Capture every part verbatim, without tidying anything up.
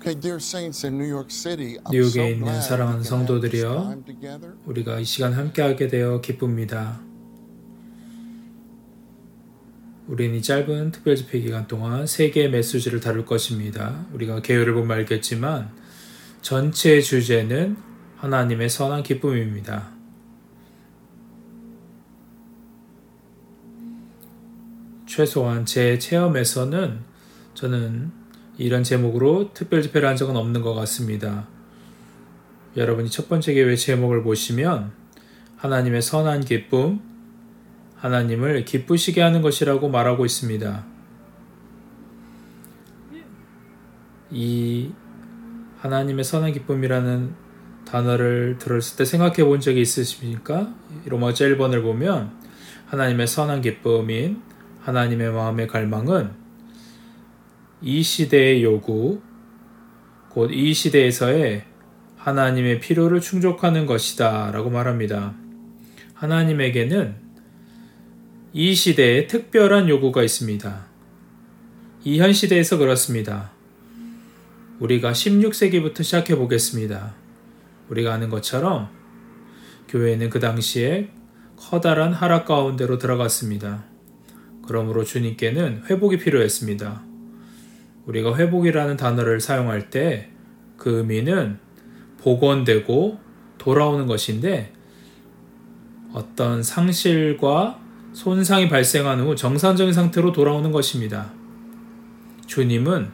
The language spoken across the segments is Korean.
뉴욕에 있는 사랑하는 성도들이여, 우리가 이 시간 함께하게 되어 기쁩니다. 우리는 이 짧은 특별집회 기간 동안 세 개의 메시지를 다룰 것입니다. 우리가 개요를 보면 알겠지만 전체 주제는 하나님의 선한 기쁨입니다. 최소한 제 체험에서는 저는 이런 제목으로 특별집회를 한 적은 없는 것 같습니다. 여러분이 첫 번째 개요의 제목을 보시면 하나님의 선한 기쁨, 하나님을 기쁘시게 하는 것이라고 말하고 있습니다. 이 하나님의 선한 기쁨이라는 단어를 들었을 때 생각해 본 적이 있으십니까? 로마서 일 번을 보면 하나님의 선한 기쁨인 하나님의 마음의 갈망은 이 시대의 요구, 곧 이 시대에서의 하나님의 필요를 충족하는 것이다 라고 말합니다. 하나님에게는 이 시대에 특별한 요구가 있습니다. 이 현 시대에서 그렇습니다. 우리가 십육 세기부터 시작해 보겠습니다. 우리가 아는 것처럼 교회는 그 당시에 커다란 하락 가운데로 들어갔습니다. 그러므로 주님께는 회복이 필요했습니다. 우리가 회복이라는 단어를 사용할 때 그 의미는 복원되고 돌아오는 것인데, 어떤 상실과 손상이 발생한 후 정상적인 상태로 돌아오는 것입니다. 주님은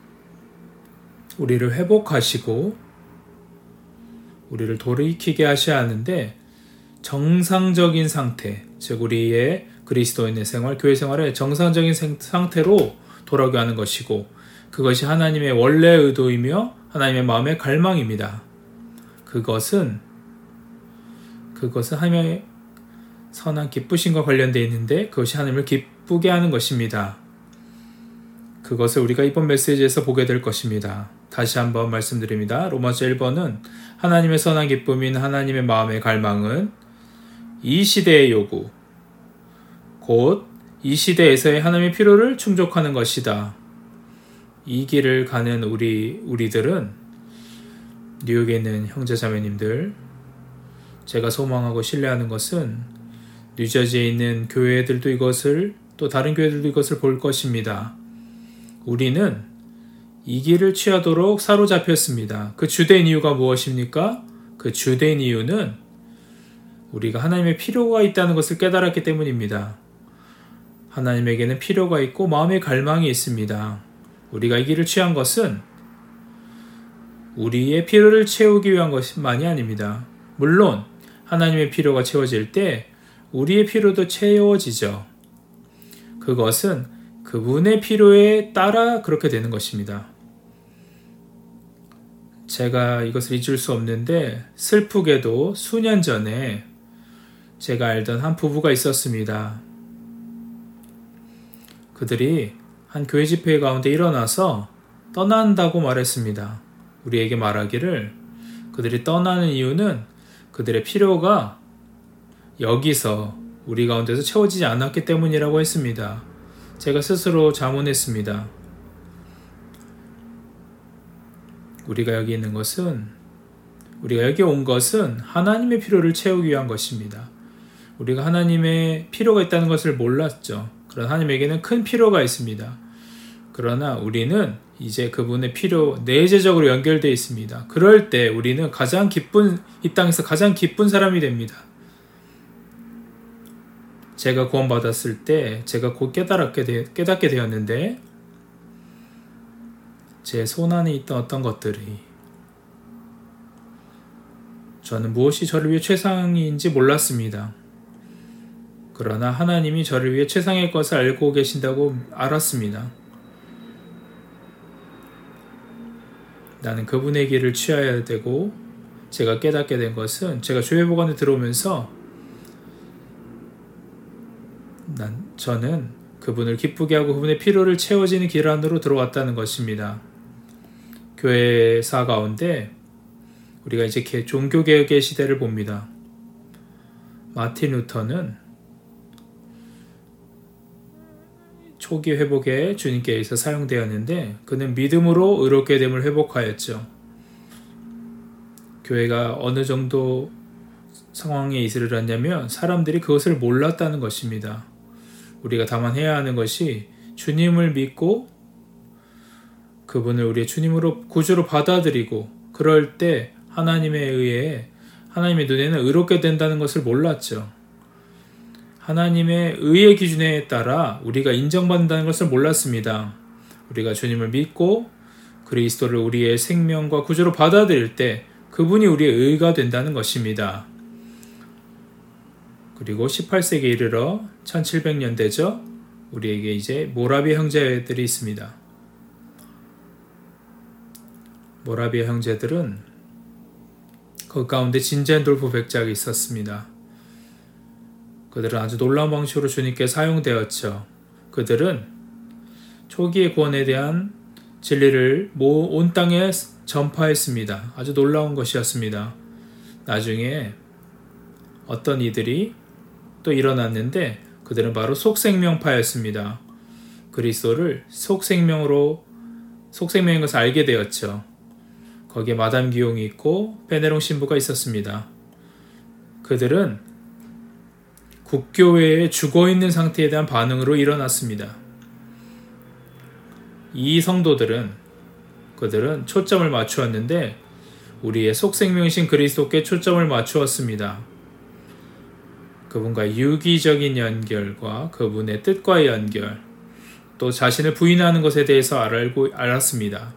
우리를 회복하시고 우리를 돌이키게 하셔야 하는데, 정상적인 상태, 즉 우리의 그리스도인의 생활, 교회 생활의 정상적인 상태로 돌아오게 하는 것이고, 그것이 하나님의 원래 의도이며 하나님의 마음의 갈망입니다. 그것은 그것은 하나님의 선한 기쁘심과 관련되어 있는데, 그것이 하나님을 기쁘게 하는 것입니다. 그것을 우리가 이번 메시지에서 보게 될 것입니다. 다시 한번 말씀드립니다. 로마서 일 번은 하나님의 선한 기쁨인 하나님의 마음의 갈망은 이 시대의 요구, 곧 이 시대에서의 하나님의 필요를 충족하는 것이다. 이 길을 가는 우리, 우리들은, 뉴욕에 있는 형제자매님들, 제가 소망하고 신뢰하는 것은 뉴저지에 있는 교회들도 이것을, 또 다른 교회들도 이것을 볼 것입니다. 우리는 이 길을 취하도록 사로잡혔습니다. 그 주된 이유가 무엇입니까? 그 주된 이유는 우리가 하나님의 필요가 있다는 것을 깨달았기 때문입니다. 하나님에게는 필요가 있고 마음의 갈망이 있습니다. 우리가 이 길을 취한 것은 우리의 필요를 채우기 위한 것만이 아닙니다. 물론 하나님의 필요가 채워질 때 우리의 필요도 채워지죠. 그것은 그분의 필요에 따라 그렇게 되는 것입니다. 제가 이것을 잊을 수 없는데, 슬프게도 수년 전에 제가 알던 한 부부가 있었습니다. 그들이 한 교회 집회 가운데 일어나서 떠난다고 말했습니다. 우리에게 말하기를 그들이 떠나는 이유는 그들의 필요가 여기서 우리 가운데서 채워지지 않았기 때문이라고 했습니다. 제가 스스로 자문했습니다. 우리가 여기 있는 것은, 우리가 여기 온 것은 하나님의 필요를 채우기 위한 것입니다. 우리가 하나님의 필요가 있다는 것을 몰랐죠. 그러나 하나님에게는 큰 필요가 있습니다. 그러나 우리는 이제 그분의 필요, 내재적으로 연결되어 있습니다. 그럴 때 우리는 가장 기쁜, 이 땅에서 가장 기쁜 사람이 됩니다. 제가 구원받았을 때 제가 곧 깨달았게 되, 깨닫게 되었는데, 제 손안에 있던 어떤 것들이, 저는 무엇이 저를 위해 최상인지 몰랐습니다. 그러나 하나님이 저를 위해 최상의 것을 알고 계신다고 알았습니다. 나는 그분의 길을 취해야 되고, 제가 깨닫게 된 것은, 제가 교회복원에 들어오면서 난, 저는 그분을 기쁘게 하고 그분의 필요를 채워지는 길 안으로 들어왔다는 것입니다. 교회사 가운데 우리가 이제 종교개혁의 시대를 봅니다. 마틴 루터는 초기 회복에 주님께 의해서 사용되었는데 그는 믿음으로 의롭게 됨을 회복하였죠. 교회가 어느 정도 상황에 이르렀냐면 사람들이 그것을 몰랐다는 것입니다. 우리가 다만 해야 하는 것이 주님을 믿고 그분을 우리의 주님으로 구주로 받아들이고 그럴 때 하나님에 의해 하나님의 눈에는 의롭게 된다는 것을 몰랐죠. 하나님의 의의 기준에 따라 우리가 인정받는다는 것을 몰랐습니다. 우리가 주님을 믿고 그리스도를 우리의 생명과 구주로 받아들일 때 그분이 우리의 의가 된다는 것입니다. 그리고 십팔 세기에 이르러 천칠백 년대죠. 우리에게 이제 모라비아 형제들이 있습니다. 모라비아 형제들은 그 가운데 진젠돌프 백작이 있었습니다. 그들은 아주 놀라운 방식으로 주님께 사용되었죠. 그들은 초기의 구원에 대한 진리를 온 땅에 전파했습니다. 아주 놀라운 것이었습니다. 나중에 어떤 이들이 또 일어났는데 그들은 바로 속생명파였습니다. 그리스도를 속생명으로 속생명인 것을 알게 되었죠. 거기에 마담 기용이 있고 페네롱 신부가 있었습니다. 그들은 국교회에 죽어있는 상태에 대한 반응으로 일어났습니다. 이 성도들은 그들은 초점을 맞추었는데 우리의 속생명이신 그리스도께 초점을 맞추었습니다. 그분과 유기적인 연결과 그분의 뜻과의 연결, 또 자신을 부인하는 것에 대해서 알고, 알았습니다.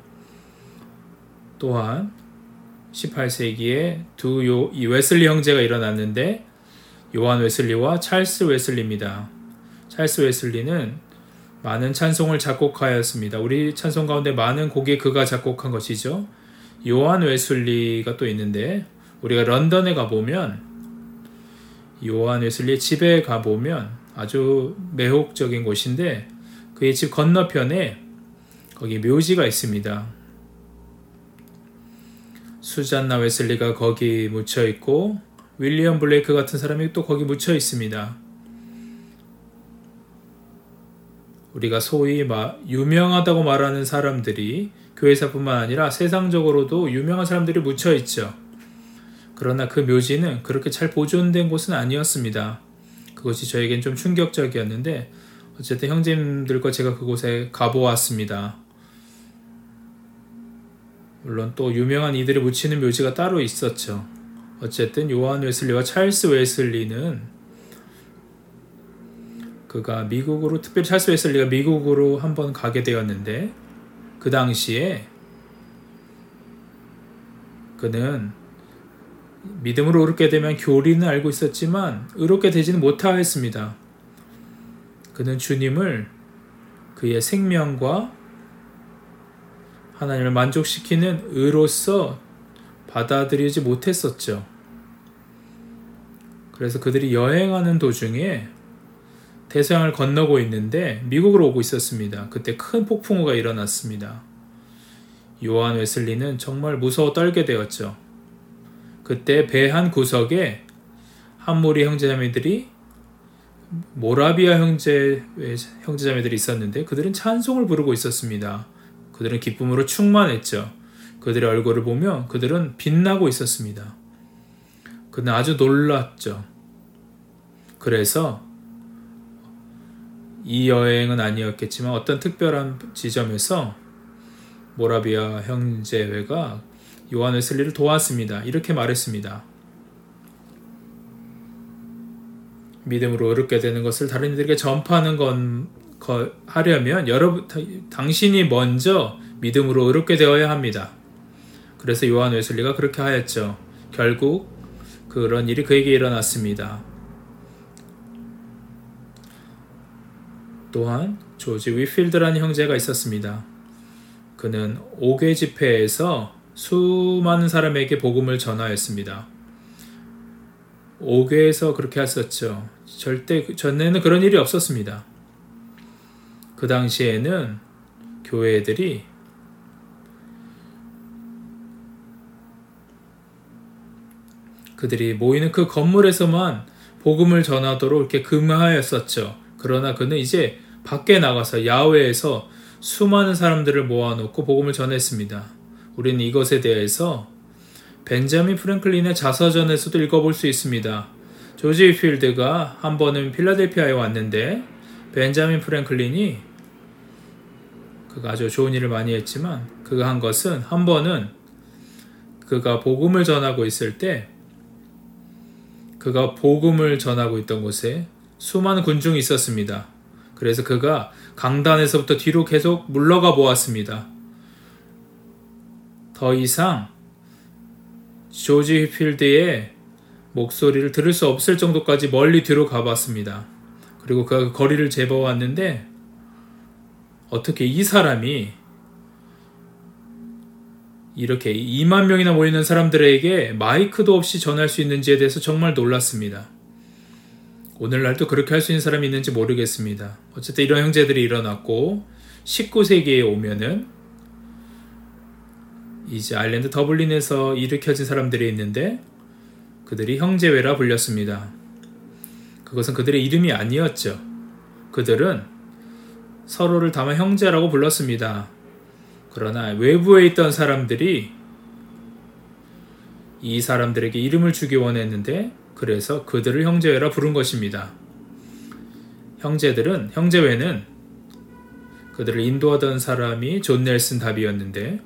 또한 십팔 세기에 두 요, 이 웨슬리 형제가 일어났는데 요한 웨슬리와 찰스 웨슬리입니다. 찰스 웨슬리는 많은 찬송을 작곡하였습니다. 우리 찬송 가운데 많은 곡이 그가 작곡한 것이죠. 요한 웨슬리가 또 있는데 우리가 런던에 가보면 요한 웨슬리의 집에 가보면 아주 매혹적인 곳인데 그의 집 건너편에 거기 묘지가 있습니다. 수잔나 웨슬리가 거기 묻혀 있고 윌리엄 블레이크 같은 사람이 또 거기 묻혀 있습니다. 우리가 소위 마, 유명하다고 말하는 사람들이 교회사뿐만 아니라 세상적으로도 유명한 사람들이 묻혀 있죠. 그러나 그 묘지는 그렇게 잘 보존된 곳은 아니었습니다. 그것이 저에겐 좀 충격적이었는데 어쨌든 형제님들과 제가 그곳에 가보았습니다. 물론 또 유명한 이들이 묻히는 묘지가 따로 있었죠. 어쨌든 요한 웨슬리와 찰스 웨슬리는 그가 미국으로 특별히 찰스 웨슬리가 미국으로 한번 가게 되었는데 그 당시에 그는 믿음으로 의롭게 되면 교리는 알고 있었지만 의롭게 되지는 못하였습니다. 그는 주님을 그의 생명과 하나님을 만족시키는 의로서 받아들이지 못했었죠. 그래서 그들이 여행하는 도중에 대서양을 건너고 있는데 미국으로 오고 있었습니다. 그때 큰 폭풍우가 일어났습니다. 요한 웨슬리는 정말 무서워 떨게 되었죠. 그때 배 한 구석에 한 무리 형제자매들이 모라비아 형제, 형제자매들이 있었는데 그들은 찬송을 부르고 있었습니다. 그들은 기쁨으로 충만했죠. 그들의 얼굴을 보며 그들은 빛나고 있었습니다. 그는 아주 놀랐죠. 그래서 이 여행은 아니었겠지만 어떤 특별한 지점에서 모라비아 형제회가 요한 웨슬리를 도왔습니다. 이렇게 말했습니다. 믿음으로 의롭게 되는 것을 다른 이들에게 전파하는 건 거, 하려면 여러분 당신이 먼저 믿음으로 의롭게 되어야 합니다. 그래서 요한 웨슬리가 그렇게 하였죠. 결국 그런 일이 그에게 일어났습니다. 또한 조지 위필드라는 형제가 있었습니다. 그는 오 개 집회에서 수많은 사람에게 복음을 전하였습니다. 오 개에서 그렇게 했었죠. 절대 전에는 그런 일이 없었습니다. 그 당시에는 교회들이 그들이 모이는 그 건물에서만 복음을 전하도록 이렇게 금하였었죠. 그러나 그는 이제 밖에 나가서 야외에서 수많은 사람들을 모아놓고 복음을 전했습니다. 우리는 이것에 대해서 벤자민 프랭클린의 자서전에서도 읽어볼 수 있습니다. 조지 휘필드가 한 번은 필라델피아에 왔는데 벤자민 프랭클린이 그가 아주 좋은 일을 많이 했지만 그가 한 것은 한 번은 그가 복음을 전하고 있을 때 그가 복음을 전하고 있던 곳에 수많은 군중이 있었습니다. 그래서 그가 강단에서부터 뒤로 계속 물러가 보았습니다. 더 이상 조지 휘필드의 목소리를 들을 수 없을 정도까지 멀리 뒤로 가봤습니다. 그리고 그가 거리를 재보았는데 어떻게 이 사람이 이렇게 이만 명이나 모이는 사람들에게 마이크도 없이 전할 수 있는지에 대해서 정말 놀랐습니다. 오늘날도 그렇게 할 수 있는 사람이 있는지 모르겠습니다. 어쨌든 이런 형제들이 일어났고 십구 세기에 오면은 이제 아일랜드 더블린에서 일으켜진 사람들이 있는데 그들이 형제회라 불렸습니다. 그것은 그들의 이름이 아니었죠. 그들은 서로를 다만 형제라고 불렀습니다. 그러나 외부에 있던 사람들이 이 사람들에게 이름을 주기 원했는데 그래서 그들을 형제회라 부른 것입니다. 형제들은, 형제회는 그들을 인도하던 사람이 존 넬슨 답이었는데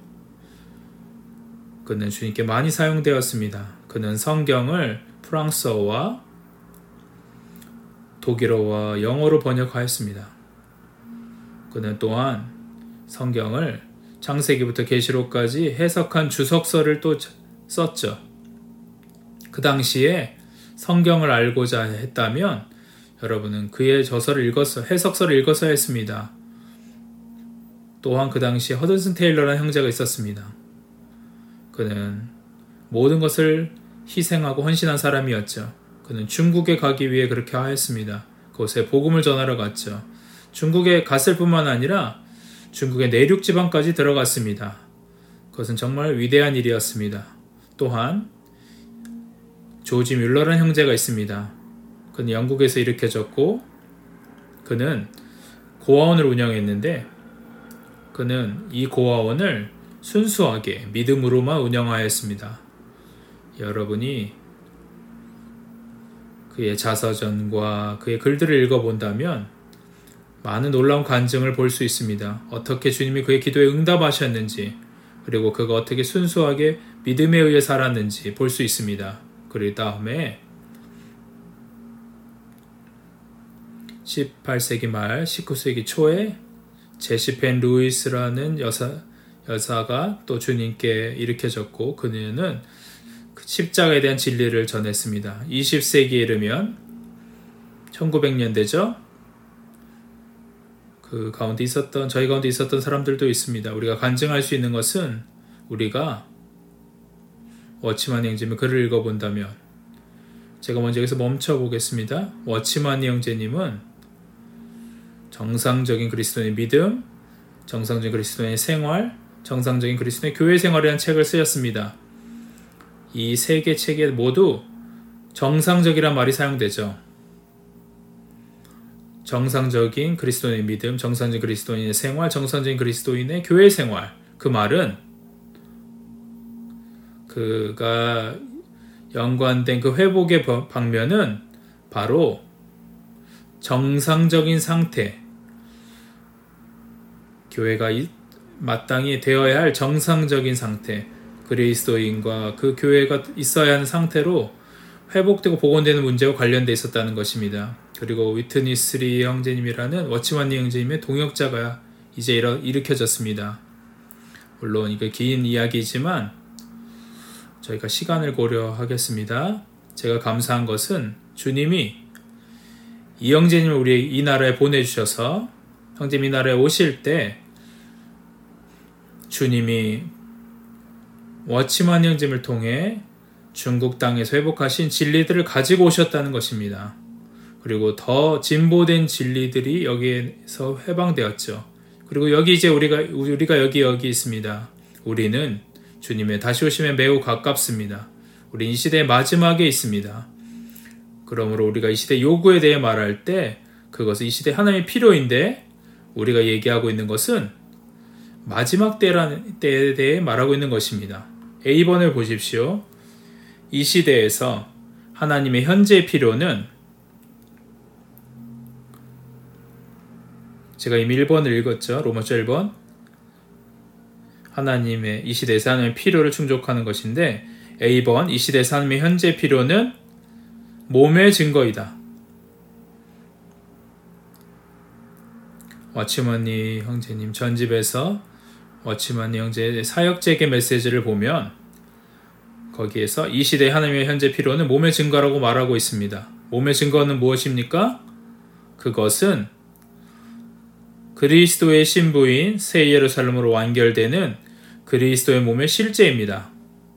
그는 주님께 많이 사용되었습니다. 그는 성경을 프랑스어와 독일어와 영어로 번역하였습니다. 그는 또한 성경을 창세기부터 계시록까지 해석한 주석서를 또 썼죠. 그 당시에 성경을 알고자 했다면 여러분은 그의 저서를 읽었어, 해석서를 읽었어야 했습니다. 또한 그 당시에 허든슨 테일러라는 형제가 있었습니다. 그는 모든 것을 희생하고 헌신한 사람이었죠. 그는 중국에 가기 위해 그렇게 하였습니다. 그곳에 복음을 전하러 갔죠. 중국에 갔을 뿐만 아니라 중국의 내륙 지방까지 들어갔습니다. 그것은 정말 위대한 일이었습니다. 또한 조지 뮬러라는 형제가 있습니다. 그는 영국에서 일으켜졌고 그는 고아원을 운영했는데 그는 이 고아원을 순수하게 믿음으로만 운영하였습니다. 여러분이 그의 자서전과 그의 글들을 읽어본다면 많은 놀라운 간증을 볼 수 있습니다. 어떻게 주님이 그의 기도에 응답하셨는지 그리고 그가 어떻게 순수하게 믿음에 의해 살았는지 볼 수 있습니다. 그리고 다음에 십팔 세기 말 십구 세기 초에 제시 펜 루이스라는 여사, 여사가 또 주님께 일으켜졌고 그녀는 십자가에 대한 진리를 전했습니다. 이십 세기에 이르면 천구백 년대죠. 그 가운데 있었던 저희 가운데 있었던 사람들도 있습니다. 우리가 간증할 수 있는 것은 우리가 워치만 형제님의 글을 읽어본다면 제가 먼저 여기서 멈춰보겠습니다. 워치만 형제님은 정상적인 그리스도인의 믿음, 정상적인 그리스도인의 생활, 정상적인 그리스도인의 교회 생활이라는 책을 쓰셨습니다. 이 세 개 책에 모두 정상적이란 말이 사용되죠. 정상적인 그리스도인의 믿음, 정상적인 그리스도인의 생활, 정상적인 그리스도인의 교회 생활. 그 말은 그가 연관된 그 회복의 방면은 바로 정상적인 상태, 교회가 마땅히 되어야 할 정상적인 상태, 그리스도인과 그 교회가 있어야 하는 상태로 회복되고 복원되는 문제와 관련되어 있었다는 것입니다. 그리고 위트니스리 형제님이라는 워치만니 형제님의 동역자가 이제 일어, 일으켜졌습니다. 물론 이게 긴 이야기이지만 저희가 시간을 고려하겠습니다. 제가 감사한 것은 주님이 이 형제님을 우리 이 나라에 보내주셔서 형제님 이 나라에 오실 때 주님이 워치만 형제님을 통해 중국 땅에서 회복하신 진리들을 가지고 오셨다는 것입니다. 그리고 더 진보된 진리들이 여기에서 해방되었죠. 그리고 여기 이제 우리가 우리가 여기 여기 있습니다. 우리는 주님의 다시 오심에 매우 가깝습니다. 우리 이 시대의 마지막에 있습니다. 그러므로 우리가 이 시대 요구에 대해 말할 때 그것은 이 시대 하나님의 필요인데 우리가 얘기하고 있는 것은 마지막 때라는 때에 대해 말하고 있는 것입니다. 에이번을 보십시오. 이 시대에서 하나님의 현재 필요는, 제가 이미 일 번을 읽었죠. 로마서 일 번. 하나님의 이 시대에서 하나님의 필요를 충족하는 것인데, 에이번 이 시대에서 하나님의 현재 필요는 몸의 증거이다. 워치먼니 형제님 전집에서 워치먼니 형제의 사역재개 메시지를 보면 거기에서 이 시대의 하나님의 현재 필요는 몸의 증거라고 말하고 있습니다. 몸의 증거는 무엇입니까? 그것은 그리스도의 신부인 새 예루살렘으로 완결되는 그리스도의 몸의 실제입니다.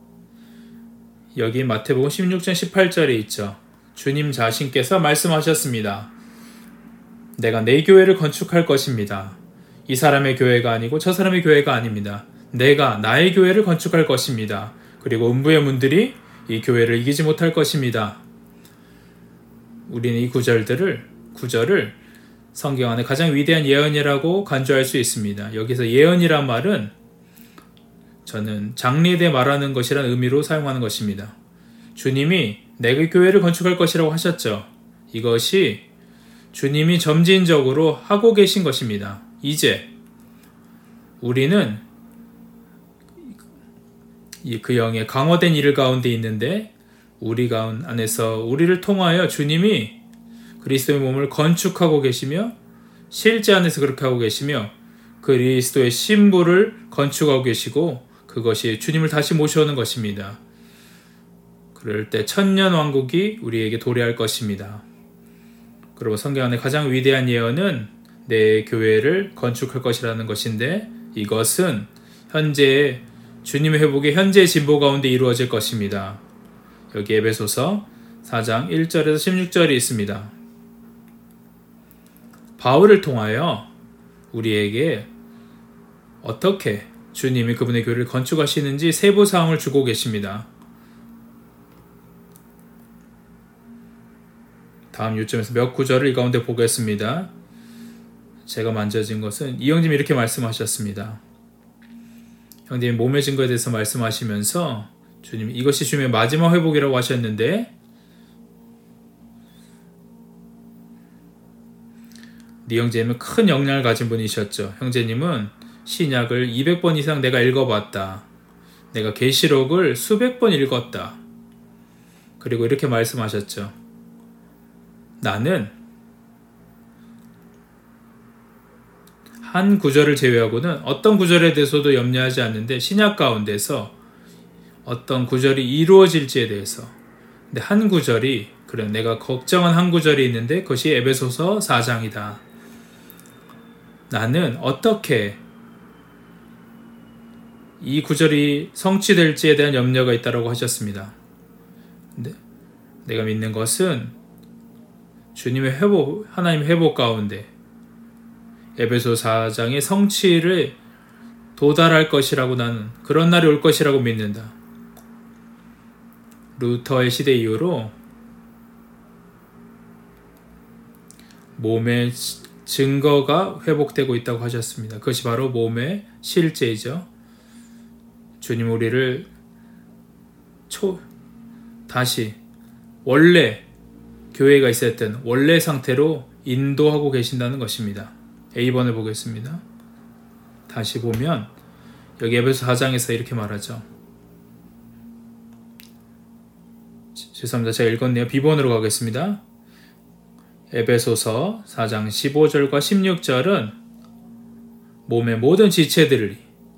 여기 마태복음 십육 장 십팔 절에 있죠. 주님 자신께서 말씀하셨습니다. 내가 내 교회를 건축할 것입니다. 이 사람의 교회가 아니고 저 사람의 교회가 아닙니다. 내가 나의 교회를 건축할 것입니다. 그리고 음부의 문들이 이 교회를 이기지 못할 것입니다. 우리는 이 구절들을, 구절을 성경 안에 가장 위대한 예언이라고 간주할 수 있습니다. 여기서 예언이란 말은 저는 장래에 말하는 것이라는 의미로 사용하는 것입니다. 주님이 내가 교회를 건축할 것이라고 하셨죠. 이것이 주님이 점진적으로 하고 계신 것입니다. 이제 우리는 그 영의 강화된 일 가운데 있는데, 우리 가운 안에서 우리를 통하여 주님이 그리스도의 몸을 건축하고 계시며, 실제 안에서 그렇게 하고 계시며, 그리스도의 신부를 건축하고 계시고, 그것이 주님을 다시 모셔오는 것입니다. 그럴 때 천년 왕국이 우리에게 도래할 것입니다. 그리고 성경 안에 가장 위대한 예언은 내 교회를 건축할 것이라는 것인데, 이것은 현재 주님의 회복의 현재 진보 가운데 이루어질 것입니다. 여기 에베소서 사 장 일 절에서 십육 절이 있습니다. 바울을 통하여 우리에게 어떻게 주님이 그분의 교회를 건축하시는지 세부 사항을 주고 계십니다. 다음 요점에서 몇 구절을 이 가운데 보겠습니다. 제가 만져진 것은 이 형님이 이렇게 말씀하셨습니다. 형님이 몸의 증거에 대해서 말씀하시면서 주님, 이것이 주님의 마지막 회복이라고 하셨는데, 네 형제님은 큰 역량을 가진 분이셨죠. 형제님은 신약을 이백 번 이상 내가 읽어봤다. 내가 계시록을 수백 번 읽었다. 그리고 이렇게 말씀하셨죠. 나는 한 구절을 제외하고는 어떤 구절에 대해서도 염려하지 않는데, 신약 가운데서 어떤 구절이 이루어질지에 대해서, 근데 한 구절이, 그래 내가 걱정한 한 구절이 있는데 그것이 에베소서 사 장이다. 나는 어떻게 이 구절이 성취될지에 대한 염려가 있다고 하셨습니다. 근데 내가 믿는 것은 주님의 회복, 하나님의 회복 가운데 에베소 사 장의 성취를 도달할 것이라고, 나는 그런 날이 올 것이라고 믿는다. 루터의 시대 이후로 몸의 증거가 회복되고 있다고 하셨습니다. 그것이 바로 몸의 실제이죠. 주님 우리를 초, 다시 원래 교회가 있었던 원래 상태로 인도하고 계신다는 것입니다. 에이번을 보겠습니다. 다시 보면 여기 에베소 사 장에서 이렇게 말하죠. 죄송합니다. 제가 읽었네요. 비번으로 가겠습니다. 에베소서 사 장 십오 절과 십육 절은 몸의 모든 지체들이,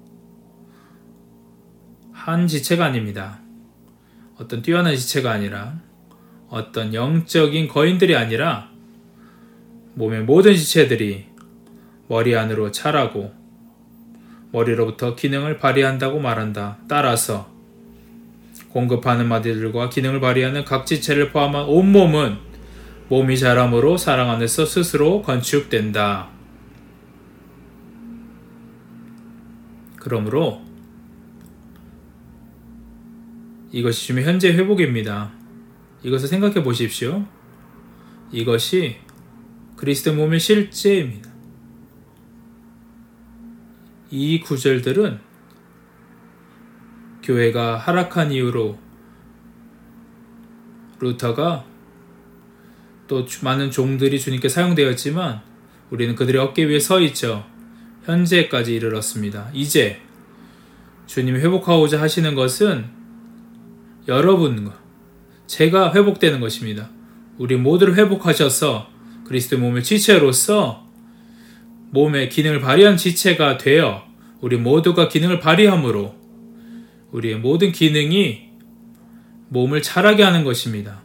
한 지체가 아닙니다. 어떤 뛰어난 지체가 아니라, 어떤 영적인 거인들이 아니라 몸의 모든 지체들이 머리 안으로 차라고 머리로부터 기능을 발휘한다고 말한다. 따라서 공급하는 마디들과 기능을 발휘하는 각 지체를 포함한 온몸은 몸이 자람으로 사랑 안에서 스스로 건축된다. 그러므로 이것이 주님의 현재 회복입니다. 이것을 생각해 보십시오. 이것이 그리스도 몸의 실제입니다. 이 구절들은 교회가 하락한 이후로 루터가 또 많은 종들이 주님께 사용되었지만 우리는 그들의 어깨 위에 서 있죠. 현재까지 이르렀습니다. 이제 주님이 회복하고자 하시는 것은 여러분과 제가 회복되는 것입니다. 우리 모두를 회복하셔서 그리스도의 몸의 지체로서 몸의 기능을 발휘한 지체가 되어 우리 모두가 기능을 발휘함으로 우리의 모든 기능이 몸을 자라게 하는 것입니다.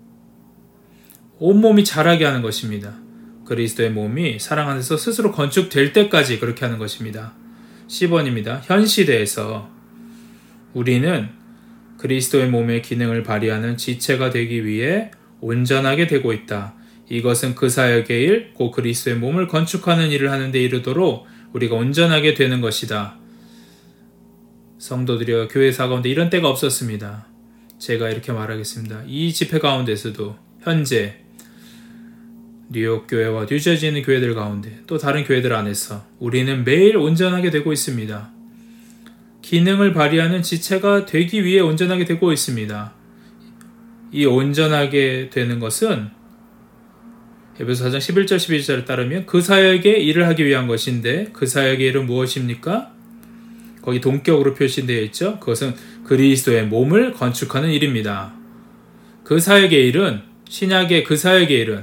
온몸이 자라게 하는 것입니다. 그리스도의 몸이 사랑 안에서 스스로 건축될 때까지 그렇게 하는 것입니다. 십 번입니다. 현 시대에서 우리는 그리스도의 몸의 기능을 발휘하는 지체가 되기 위해 온전하게 되고 있다. 이것은 그 사역의 일, 곧 그리스도의 몸을 건축하는 일을 하는 데 이르도록 우리가 온전하게 되는 것이다. 성도들이여 교회사 가운데 이런 때가 없었습니다. 제가 이렇게 말하겠습니다. 이 집회 가운데서도 현재 뉴욕 교회와 뉴저지에 있는 교회들 가운데 또 다른 교회들 안에서 우리는 매일 온전하게 되고 있습니다. 기능을 발휘하는 지체가 되기 위해 온전하게 되고 있습니다. 이 온전하게 되는 것은 에베소 사 장 십일 절 십이 절에 따르면 그 사역의 일을 하기 위한 것인데 그 사역의 일은 무엇입니까? 거기 동격으로 표시되어 있죠. 그것은 그리스도의 몸을 건축하는 일입니다. 그 사역의 일은 신약의 그 사역의 일은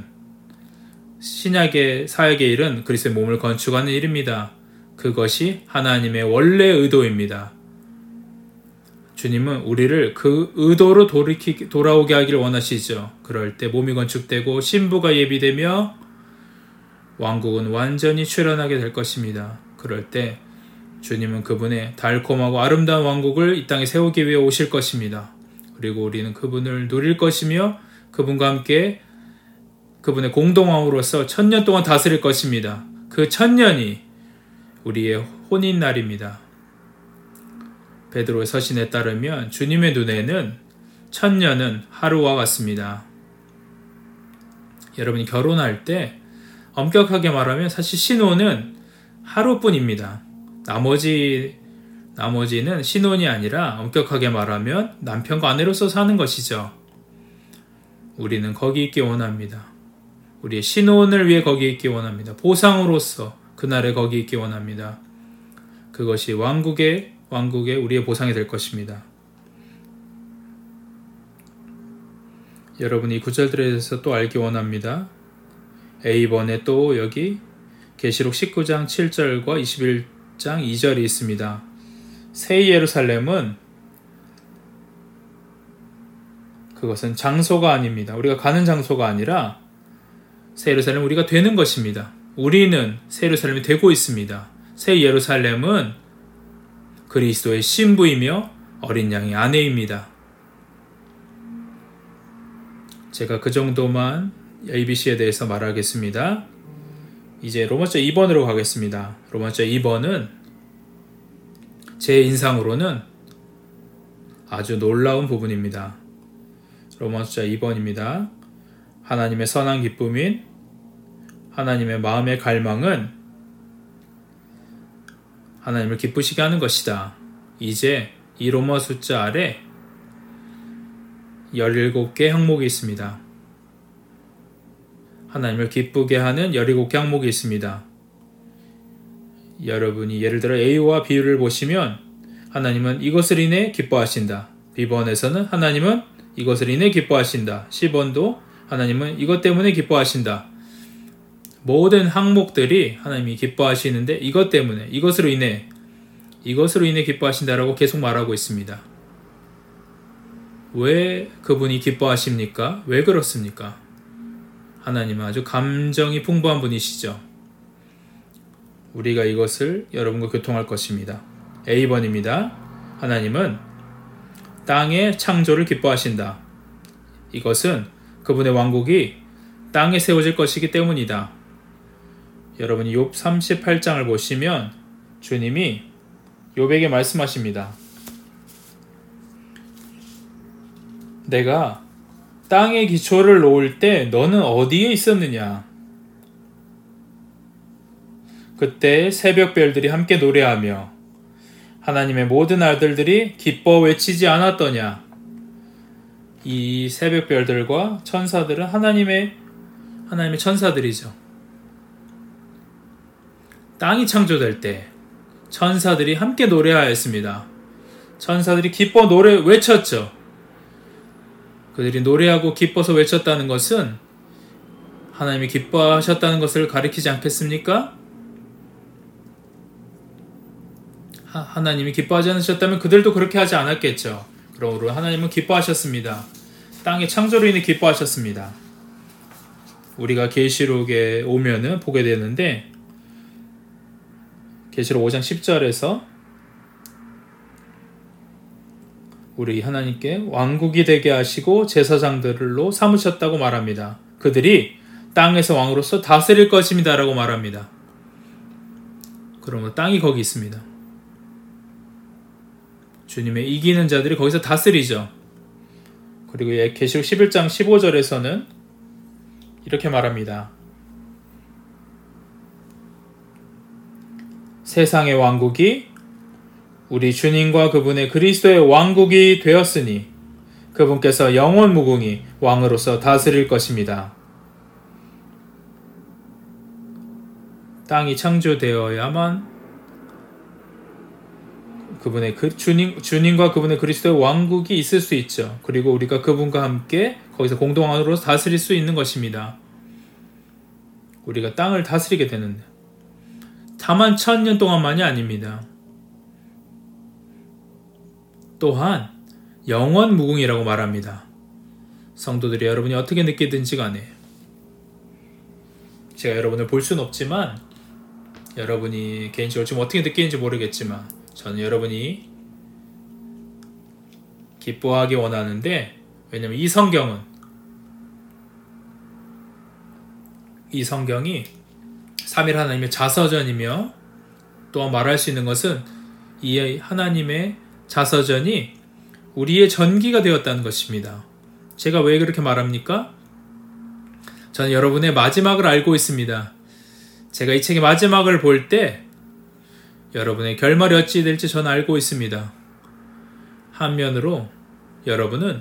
신약의 사역의 일은 그리스도의 몸을 건축하는 일입니다. 그것이 하나님의 원래 의도입니다. 주님은 우리를 그 의도로 돌이키, 돌아오게 하기를 원하시죠. 그럴 때 몸이 건축되고 신부가 예비되며 왕국은 완전히 출현하게 될 것입니다. 그럴 때 주님은 그분의 달콤하고 아름다운 왕국을 이 땅에 세우기 위해 오실 것입니다. 그리고 우리는 그분을 누릴 것이며 그분과 함께 그분의 공동왕으로서 천년 동안 다스릴 것입니다. 그 천년이 우리의 혼인날입니다. 베드로의 서신에 따르면 주님의 눈에는 천년은 하루와 같습니다. 여러분이 결혼할 때 엄격하게 말하면 사실 신혼은 하루뿐입니다. 나머지, 나머지는 신혼이 아니라 엄격하게 말하면 남편과 아내로서 사는 것이죠. 우리는 거기 있기 원합니다. 우리의 신혼을 위해 거기 있기 원합니다. 보상으로서 그날에 거기 있기 원합니다. 그것이 왕국의 왕국의 우리의 보상이 될 것입니다. 여러분이 이 구절들에 대해서 또 알기 원합니다. A번에 또 여기 계시록 십구 장 칠 절과 이십일 장 이 절이 있습니다. 새 예루살렘은 그것은 장소가 아닙니다. 우리가 가는 장소가 아니라 새 예루살렘은 우리가 되는 것입니다. 우리는 새 예루살렘이 되고 있습니다. 새 예루살렘은 그리스도의 신부이며 어린 양의 아내입니다. 제가 그 정도만 에이비씨에 대해서 말하겠습니다. 이제 로마서 이 번으로 가겠습니다. 로마서 이 번은 제 인상으로는 아주 놀라운 부분입니다. 로마서 이 번입니다. 하나님의 선한 기쁨인 하나님의 마음의 갈망은 하나님을 기쁘시게 하는 것이다. 이제 이 로마 숫자 아래 열일곱 개 항목이 있습니다. 하나님을 기쁘게 하는 열일곱 개 항목이 있습니다. 여러분이 예를 들어 A와 B를 보시면 하나님은 이것을 인해 기뻐하신다. B번에서는 하나님은 이것을 인해 기뻐하신다. C번도 하나님은 이것 때문에 기뻐하신다. 모든 항목들이 하나님이 기뻐하시는데 이것 때문에 이것으로 인해 이것으로 인해 기뻐하신다라고 계속 말하고 있습니다. 왜 그분이 기뻐하십니까? 왜 그렇습니까? 하나님은 아주 감정이 풍부한 분이시죠. 우리가 이것을 여러분과 교통할 것입니다. A번입니다. 하나님은 땅의 창조를 기뻐하신다. 이것은 그분의 왕국이 땅에 세워질 것이기 때문이다. 여러분이 욥 삼십팔 장을 보시면 주님이 욥에게 말씀하십니다. 내가 땅의 기초를 놓을 때 너는 어디에 있었느냐? 그때 새벽별들이 함께 노래하며 하나님의 모든 아들들이 기뻐 외치지 않았더냐. 이 새벽별들과 천사들은 하나님의 하나님의 천사들이죠. 땅이 창조될 때 천사들이 함께 노래하였습니다. 천사들이 기뻐 노래 외쳤죠. 그들이 노래하고 기뻐서 외쳤다는 것은 하나님이 기뻐하셨다는 것을 가리키지 않겠습니까? 하, 하나님이 기뻐하지 않으셨다면 그들도 그렇게 하지 않았겠죠. 그러므로 하나님은 기뻐하셨습니다. 땅의 창조로 인해 기뻐하셨습니다. 우리가 계시록에 오면은 보게 되는데 계시록 오 장 십 절에서 우리 하나님께 왕국이 되게 하시고 제사장들로 삼으셨다고 말합니다. 그들이 땅에서 왕으로서 다스릴 것입니다 라고 말합니다. 그러면 땅이 거기 있습니다. 주님의 이기는 자들이 거기서 다스리죠. 그리고 계시록 십일 장 십오 절에서는 이렇게 말합니다. 세상의 왕국이 우리 주님과 그분의 그리스도의 왕국이 되었으니 그분께서 영원 무궁히 왕으로서 다스릴 것입니다. 땅이 창조되어야만 그분의 그 주님, 주님과 그분의 그리스도의 왕국이 있을 수 있죠. 그리고 우리가 그분과 함께 거기서 공동왕으로 다스릴 수 있는 것입니다. 우리가 땅을 다스리게 되는데 다만 천년 동안만이 아닙니다. 또한 영원 무궁이라고 말합니다. 성도들이 여러분이 어떻게 느끼든지 간에 제가 여러분을 볼 수는 없지만 여러분이 개인적으로 지금 어떻게 느끼는지 모르겠지만 저는 여러분이 기뻐하기 원하는데, 왜냐면 이 성경은 이 성경이 삼일 하나님의 자서전이며 또한 말할 수 있는 것은 이 하나님의 자서전이 우리의 전기가 되었다는 것입니다. 제가 왜 그렇게 말합니까? 저는 여러분의 마지막을 알고 있습니다. 제가 이 책의 마지막을 볼 때 여러분의 결말이 어찌 될지 저는 알고 있습니다. 한면으로 여러분은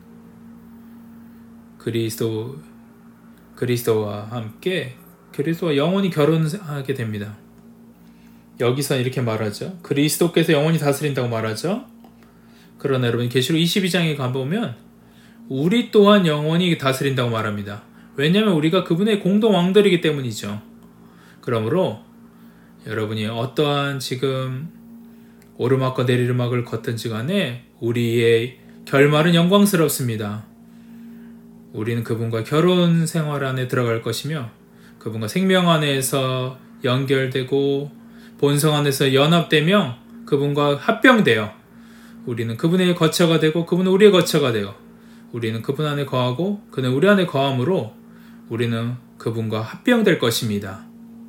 그리스도, 그리스도와 함께 그리스도와 영원히 결혼하게 됩니다. 여기서 이렇게 말하죠. 그리스도께서 영원히 다스린다고 말하죠. 그러나 여러분 계시록 이십이 장에 가보면 우리 또한 영원히 다스린다고 말합니다. 왜냐하면 우리가 그분의 공동 왕들이기 때문이죠. 그러므로 여러분이 어떠한 지금 오르막과 내리막을 걷든지 간에 우리의 결말은 영광스럽습니다. 우리는 그분과 결혼 생활 안에 들어갈 것이며 그분과 생명 안에서 연결되고 본성 안에서 연합되며 그분과 합병되어 우리는 그분의 거처가 되고 그분은 우리의 거처가 되어 우리는 그분 안에 거하고 그는 우리 안에 거함으로 우리는 그분과 합병될 것입니다.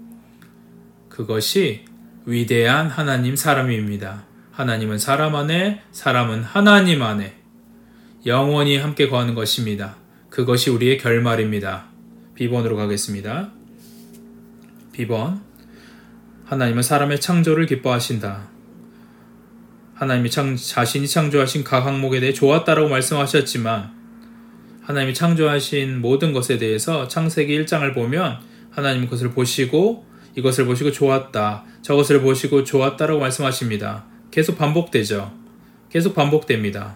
그것이 위대한 하나님 사람입니다. 하나님은 사람 안에, 사람은 하나님 안에 영원히 함께 거하는 것입니다. 그것이 우리의 결말입니다. 비번으로 가겠습니다. 비번. 하나님은 사람의 창조를 기뻐하신다. 하나님이 창, 자신이 창조하신 각 항목에 대해 좋았다라고 말씀하셨지만 하나님이 창조하신 모든 것에 대해서 창세기 일 장을 보면 하나님은 그것을 보시고 이것을 보시고 좋았다, 저것을 보시고 좋았다라고 말씀하십니다. 계속 반복되죠. 계속 반복됩니다.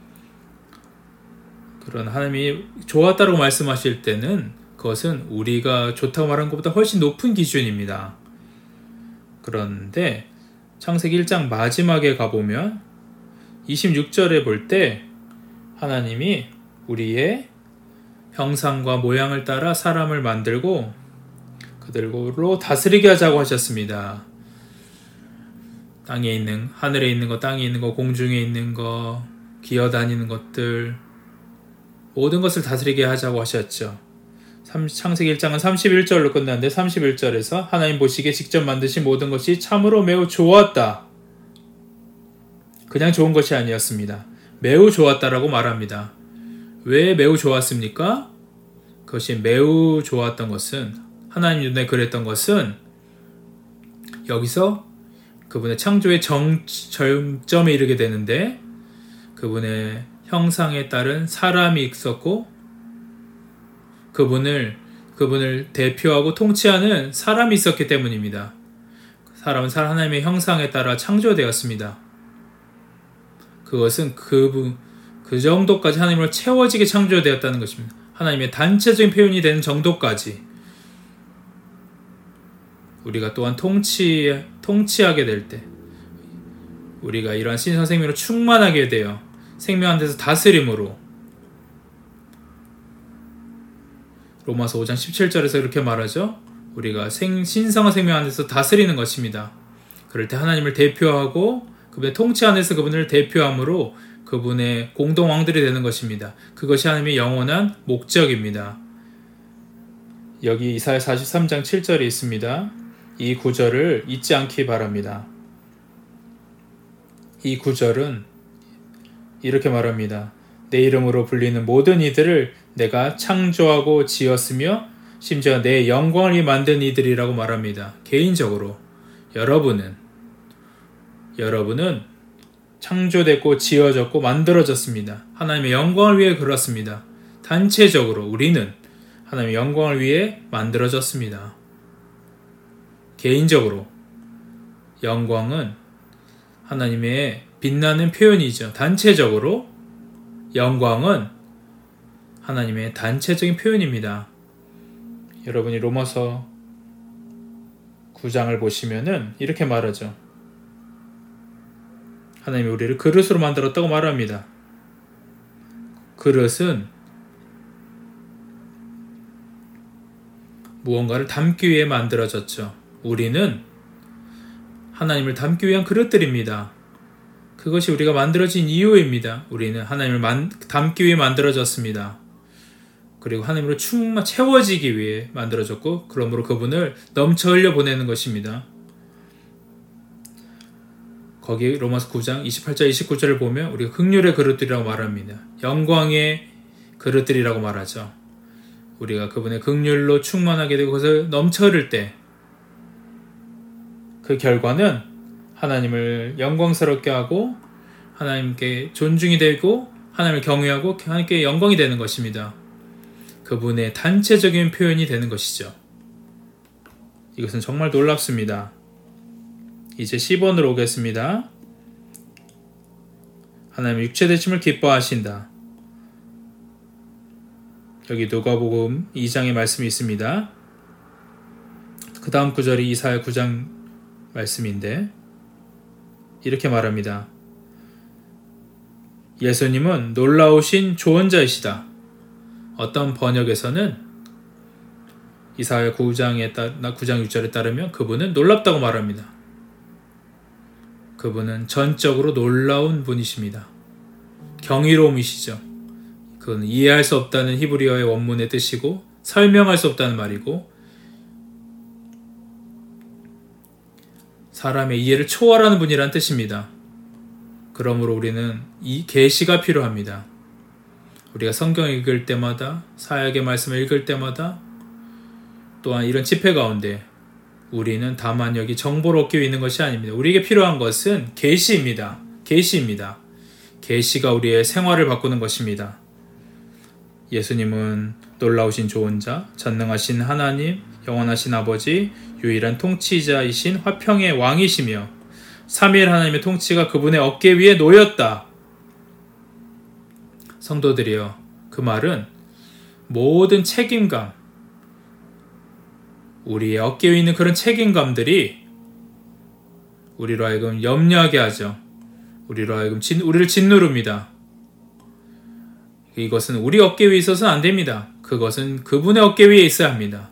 그런 하나님이 좋았다라고 말씀하실 때는 그것은 우리가 좋다고 말한 것보다 훨씬 높은 기준입니다. 그런데 창세기 일 장 마지막에 가보면 이십육 절에 볼 때 하나님이 우리의 형상과 모양을 따라 사람을 만들고 그들로 다스리게 하자고 하셨습니다. 땅에 있는, 하늘에 있는 거, 땅에 있는 거, 공중에 있는 거, 기어다니는 것들 모든 것을 다스리게 하자고 하셨죠. 창세기 일 장은 삼십일 절로 끝났는데 삼십일 절에서 하나님 보시기에 직접 만드신 모든 것이 참으로 매우 좋았다. 그냥 좋은 것이 아니었습니다. 매우 좋았다라고 말합니다. 왜 매우 좋았습니까? 그것이 매우 좋았던 것은, 하나님 눈에 그랬던 것은 여기서 그분의 창조의 정, 절점에 이르게 되는데 그분의 형상에 따른 사람이 있었고 그분을 그분을 대표하고 통치하는 사람이 있었기 때문입니다. 사람은 하나님의 형상에 따라 창조되었습니다. 그것은 그, 그 정도까지 하나님으로 채워지게 창조되었다는 것입니다. 하나님의 단체적인 표현이 되는 정도까지 우리가 또한 통치, 통치하게 될 때 우리가 이러한 신성 생명으로 충만하게 되어 생명 안에서 다스림으로 로마서 오 장 십칠 절에서 이렇게 말하죠. 우리가 생, 신성한 생명 안에서 다스리는 것입니다. 그럴 때 하나님을 대표하고 그분의 통치 안에서 그분을 대표함으로 그분의 공동왕들이 되는 것입니다. 그것이 하나님의 영원한 목적입니다. 여기 이사야 사십삼 장 칠 절에 있습니다. 이 구절을 잊지 않기 바랍니다. 이 구절은 이렇게 말합니다. 내 이름으로 불리는 모든 이들을 내가 창조하고 지었으며 심지어 내 영광을 위해 만든 이들이라고 말합니다. 개인적으로 여러분은 여러분은 창조됐고 지어졌고 만들어졌습니다. 하나님의 영광을 위해 그렇습니다. 단체적으로 우리는 하나님의 영광을 위해 만들어졌습니다. 개인적으로 영광은 하나님의 빛나는 표현이죠. 단체적으로 영광은 하나님의 단체적인 표현입니다. 여러분이 로마서 구 장을 보시면은 이렇게 말하죠. 하나님이 우리를 그릇으로 만들었다고 말합니다. 그릇은 무언가를 담기 위해 만들어졌죠. 우리는 하나님을 담기 위한 그릇들입니다. 그것이 우리가 만들어진 이유입니다. 우리는 하나님을 만, 담기 위해 만들어졌습니다. 그리고 하나님으로 충만 채워지기 위해 만들어졌고 그러므로 그분을 넘쳐 흘려 보내는 것입니다. 거기 로마서 구 장 이십팔 절 이십구 절을 보면 우리가 긍휼의 그릇들이라고 말합니다. 영광의 그릇들이라고 말하죠. 우리가 그분의 긍휼로 충만하게 되고 그것을 넘쳐 흐를 때 그 결과는 하나님을 영광스럽게 하고 하나님께 존중이 되고 하나님을 경외하고 하나님께 영광이 되는 것입니다. 그분의 단체적인 표현이 되는 것이죠. 이것은 정말 놀랍습니다. 이제 십 번으로 오겠습니다. 하나님의 육체되심을 기뻐하신다. 여기 누가복음 이 장의 말씀이 있습니다. 그 다음 구절이 이사야 구 장 말씀인데 이렇게 말합니다. 예수님은 놀라우신 조언자이시다. 어떤 번역에서는 이사야 구 장에 따, 구 장 육 절에 따르면 그분은 놀랍다고 말합니다. 그분은 전적으로 놀라운 분이십니다. 경이로움이시죠. 그건 이해할 수 없다는 히브리어의 원문의 뜻이고 설명할 수 없다는 말이고 사람의 이해를 초월하는 분이란 뜻입니다. 그러므로 우리는 이 계시가 필요합니다. 우리가 성경을 읽을 때마다 사역의 말씀을 읽을 때마다 또한 이런 집회 가운데 우리는 다만 여기 정보를 얻기 위해 있는 것이 아닙니다. 우리에게 필요한 것은 계시입니다. 계시입니다. 계시가 우리의 생활을 바꾸는 것입니다. 예수님은 놀라우신 조언자, 전능하신 하나님, 영원하신 아버지, 유일한 통치자이신 화평의 왕이시며 삼위일 하나님의 통치가 그분의 어깨 위에 놓였다. 성도들이여, 그 말은 모든 책임감, 우리의 어깨 위에 있는 그런 책임감들이 우리로 하여금 염려하게 하죠. 우리로 하여금 진, 우리를 짓누릅니다. 이것은 우리 어깨 위에 있어서는 안 됩니다. 그것은 그분의 어깨 위에 있어야 합니다.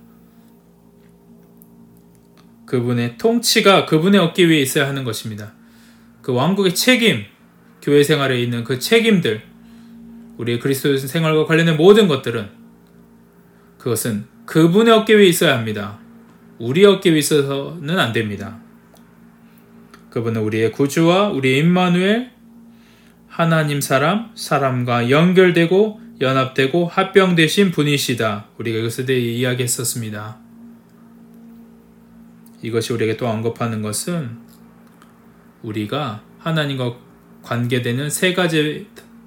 그분의 통치가 그분의 어깨 위에 있어야 하는 것입니다. 그 왕국의 책임, 교회 생활에 있는 그 책임들, 우리의 그리스도 생활과 관련된 모든 것들은 그것은 그분의 어깨 위에 있어야 합니다. 우리 어깨 위에 있어서는 안 됩니다. 그분은 우리의 구주와 우리의 임마누엘, 하나님 사람, 사람과 연결되고 연합되고 합병되신 분이시다. 우리가 이것에 대해 이야기했었습니다. 이것이 우리에게 또 언급하는 것은 우리가 하나님과 관계되는 세 가지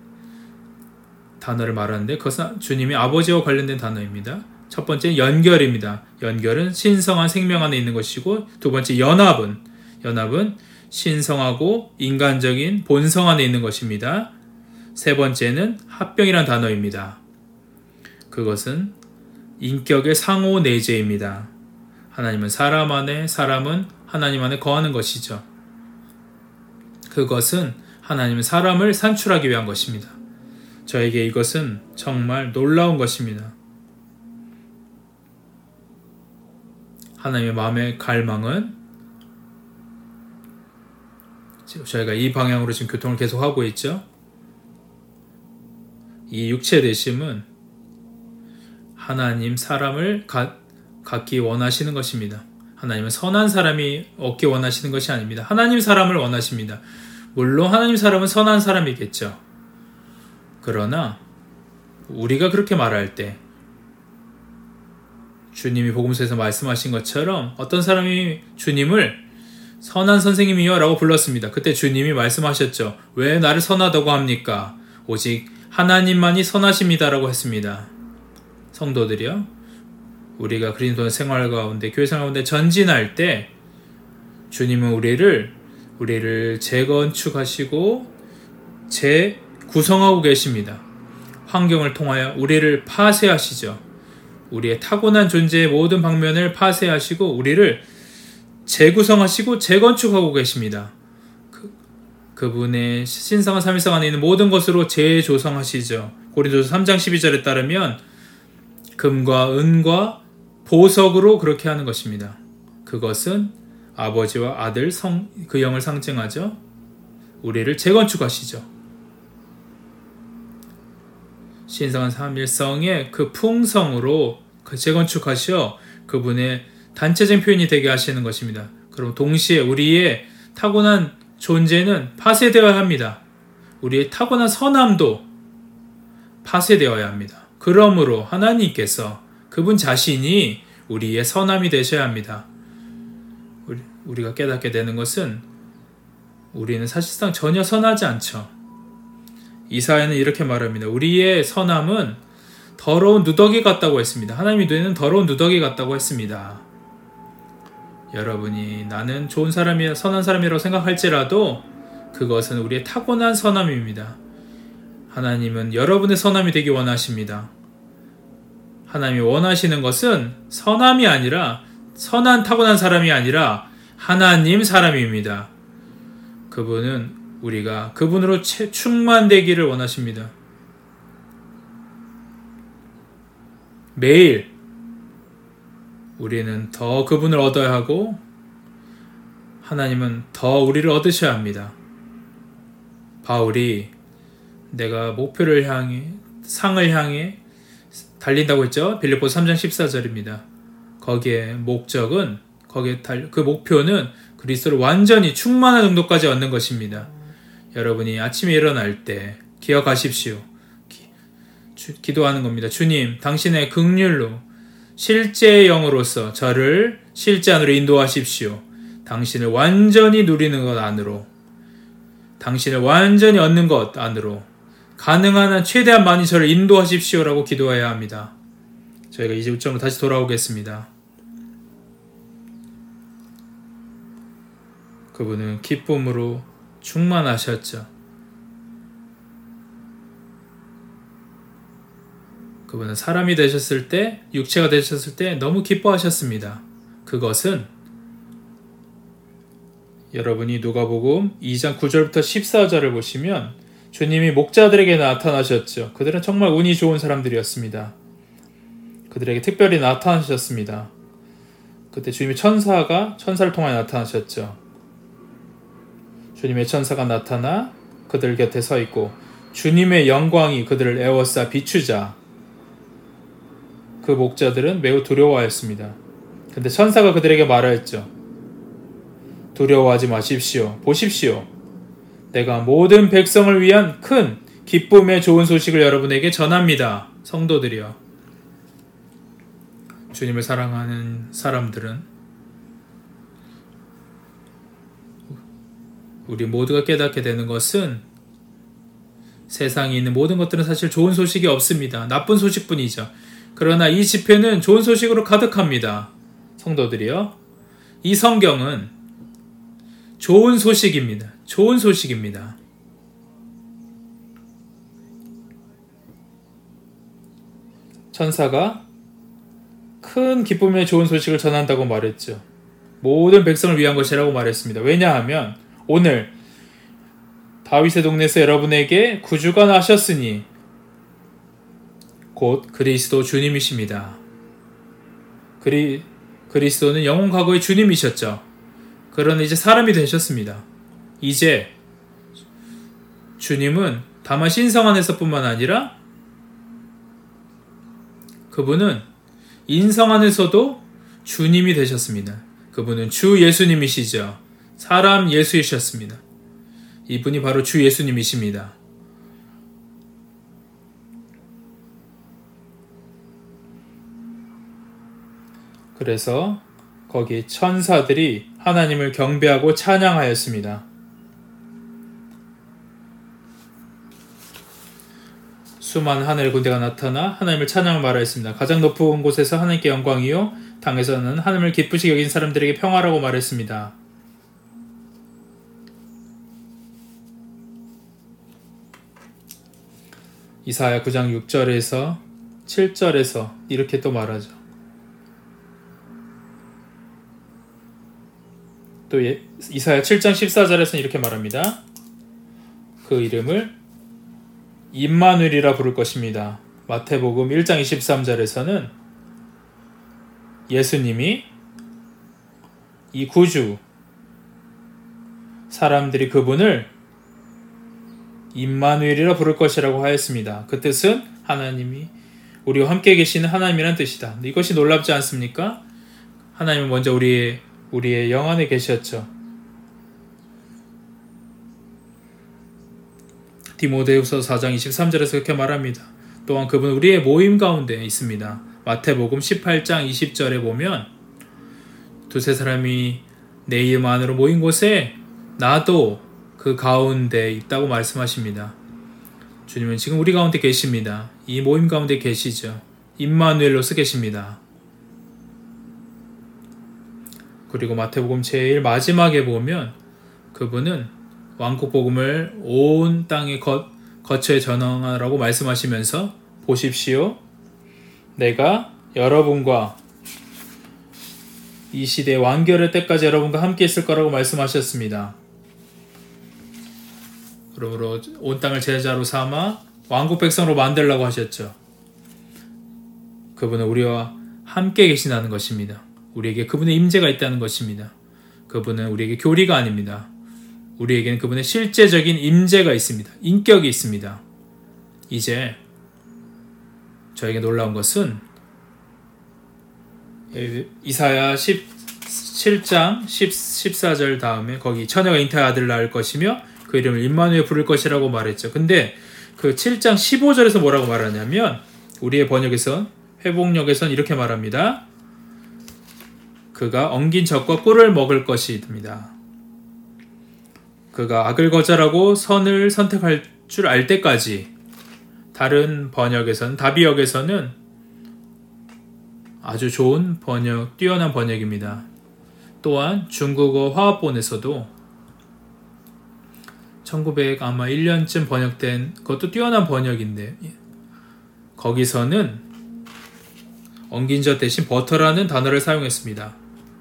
단어를 말하는데 그것은 주님이 아버지와 관련된 단어입니다. 첫 번째는 연결입니다. 연결은 신성한 생명 안에 있는 것이고, 두 번째 연합은 연합은 신성하고 인간적인 본성 안에 있는 것입니다. 세 번째는 합병이란 단어입니다. 그것은 인격의 상호 내재입니다. 하나님은 사람 안에, 사람은 하나님 안에 거하는 것이죠. 그것은 하나님은 사람을 산출하기 위한 것입니다. 저에게 이것은 정말 놀라운 것입니다. 하나님의 마음의 갈망은, 저희가 이 방향으로 지금 교통을 계속하고 있죠. 이 육체 되심은 하나님 사람을 가, 갖기 원하시는 것입니다. 하나님은 선한 사람이 얻기 원하시는 것이 아닙니다. 하나님 사람을 원하십니다. 물론 하나님 사람은 선한 사람이겠죠. 그러나 우리가 그렇게 말할 때 주님이 복음서에서 말씀하신 것처럼 어떤 사람이 주님을 선한 선생님이여 라고 불렀습니다. 그때 주님이 말씀하셨죠. 왜 나를 선하다고 합니까? 오직 하나님만이 선하십니다 라고 했습니다. 성도들이요, 우리가 그리스도 생활 가운데, 교회 생활 가운데 전진할 때 주님은 우리를 우리를 재건축하시고 재구성하고 계십니다. 환경을 통하여 우리를 파쇄하시죠. 우리의 타고난 존재의 모든 방면을 파쇄하시고 우리를 재구성하시고 재건축하고 계십니다. 그, 그분의 신성한 삼위성 안에 있는 모든 것으로 재조성하시죠. 고린도서 삼 장 십이 절에 따르면 금과 은과 보석으로 그렇게 하는 것입니다. 그것은 아버지와 아들 성, 그 영을 상징하죠. 우리를 재건축하시죠. 신성한 삼일성의 그 풍성으로 그 재건축하셔 그분의 단체적인 표현이 되게 하시는 것입니다. 그럼 동시에 우리의 타고난 존재는 파쇄되어야 합니다. 우리의 타고난 선함도 파쇄되어야 합니다. 그러므로 하나님께서 그분 자신이 우리의 선함이 되셔야 합니다. 우리, 우리가 깨닫게 되는 것은 우리는 사실상 전혀 선하지 않죠. 이사야는 이렇게 말합니다. 우리의 선함은 더러운 누더기 같다고 했습니다. 하나님의 눈에는 더러운 누더기 같다고 했습니다. 여러분이 나는 좋은 사람이야, 선한 사람이라고 생각할지라도 그것은 우리의 타고난 선함입니다. 하나님은 여러분의 선함이 되기 원하십니다. 하나님이 원하시는 것은 선함이 아니라, 선한 타고난 사람이 아니라 하나님 사람입니다. 그분은 우리가 그분으로 충만되기를 원하십니다. 매일 우리는 더 그분을 얻어야 하고 하나님은 더 우리를 얻으셔야 합니다. 바울이 내가 목표를 향해, 상을 향해 달린다고 했죠. 빌립보서 삼 장 십사 절입니다. 거기에 목적은, 거기에 달, 그 목표는 그리스도를 완전히 충만한 정도까지 얻는 것입니다. 여러분이 아침에 일어날 때 기억하십시오. 기, 주, 기도하는 겁니다. 주님, 당신의 긍휼로 실제의 영으로서 저를 실제 안으로 인도하십시오. 당신을 완전히 누리는 것 안으로, 당신을 완전히 얻는 것 안으로 가능한 한 최대한 많이 저를 인도하십시오라고 기도해야 합니다. 저희가 이제 우점으로 다시 돌아오겠습니다. 그분은 기쁨으로 충만하셨죠. 그분은 사람이 되셨을 때, 육체가 되셨을 때 너무 기뻐하셨습니다. 그것은 여러분이 누가복음 이 장 구 절부터 십사 절을 보시면 주님이 목자들에게 나타나셨죠. 그들은 정말 운이 좋은 사람들이었습니다. 그들에게 특별히 나타나셨습니다. 그때 주님의 천사가 천사를 통하여 나타나셨죠. 주님의 천사가 나타나 그들 곁에 서 있고 주님의 영광이 그들을 에워싸 비추자 그 목자들은 매우 두려워하였습니다. 근데 천사가 그들에게 말하였죠. 두려워하지 마십시오. 보십시오. 내가 모든 백성을 위한 큰 기쁨의 좋은 소식을 여러분에게 전합니다. 성도들이여. 주님을 사랑하는 사람들은 우리 모두가 깨닫게 되는 것은 세상에 있는 모든 것들은 사실 좋은 소식이 없습니다. 나쁜 소식뿐이죠. 그러나 이 집회는 좋은 소식으로 가득합니다. 성도들이요. 이 성경은 좋은 소식입니다. 좋은 소식입니다. 천사가 큰 기쁨의 좋은 소식을 전한다고 말했죠. 모든 백성을 위한 것이라고 말했습니다. 왜냐하면 오늘 다윗의 동네에서 여러분에게 구주가 나셨으니 곧 그리스도 주님이십니다. 그리, 그리스도는 영원 과거의 주님이셨죠. 그러나 이제 사람이 되셨습니다. 이제 주님은 다만 신성 안에서뿐만 아니라 그분은 인성 안에서도 주님이 되셨습니다. 그분은 주 예수님이시죠. 사람 예수이셨습니다. 이분이 바로 주 예수님이십니다. 그래서 거기 천사들이 하나님을 경배하고 찬양하였습니다. 수많은 하늘 군대가 나타나 하나님을 찬양을 말하였습니다. 가장 높은 곳에서 하나님께 영광이요 땅에서는 하나님을 기쁘시게 여긴 사람들에게 평화라고 말했습니다. 이사야 구 장 육 절에서 칠 절에서 이렇게 또 말하죠. 또 이사야 칠 장 십사 절에서는 이렇게 말합니다. 그 이름을 임마누엘이라 부를 것입니다. 마태복음 일 장 이십삼 절에서는 예수님이 이 구주, 사람들이 그분을 임마누엘이라 부를 것이라고 하였습니다. 그 뜻은 하나님이 우리와 함께 계시는 하나님이란 뜻이다. 이것이 놀랍지 않습니까? 하나님은 먼저 우리의 우리의 영 안에 계셨죠. 디모데후서 사 장 이십삼 절에서 그렇게 말합니다. 또한 그분은 우리의 모임 가운데 있습니다. 마태복음 십팔 장 이십 절에 보면 두세 사람이 내 이름 안으로 모인 곳에 나도 그 가운데 있다고 말씀하십니다. 주님은 지금 우리 가운데 계십니다. 이 모임 가운데 계시죠. 임마누엘로서 계십니다. 그리고 마태복음 제일 마지막에 보면 그분은 왕국 복음을 온 땅에 거, 거처에 전하라고 말씀하시면서 보십시오. 내가 여러분과 이 시대 완결의 때까지 여러분과 함께 있을 거라고 말씀하셨습니다. 그러므로 온 땅을 제자로 삼아 왕국 백성으로 만들라고 하셨죠. 그분은 우리와 함께 계신다는 것입니다. 우리에게 그분의 임재가 있다는 것입니다. 그분은 우리에게 교리가 아닙니다. 우리에게는 그분의 실제적인 임재가 있습니다. 인격이 있습니다. 이제 저에게 놀라운 것은 이사야 십칠 장 십사 절 다음에 거기 처녀가 잉태한 아들을 낳을 것이며 그 이름을 임마누엘 부를 것이라고 말했죠. 근데 그 칠 장 십오 절에서 뭐라고 말하냐면 우리의 번역에선 회복력에선 이렇게 말합니다. 그가 엉긴 젖과 꿀을 먹을 것입니다. 그가 악을 거절하고 선을 선택할 줄 알 때까지. 다른 번역에서는 다비역에서는 아주 좋은 번역, 뛰어난 번역입니다. 또한 중국어 화합본에서도 천구백 아마 일 년쯤 번역된 그것도 뛰어난 번역인데 거기서는 엉긴 젖 대신 버터라는 단어를 사용했습니다.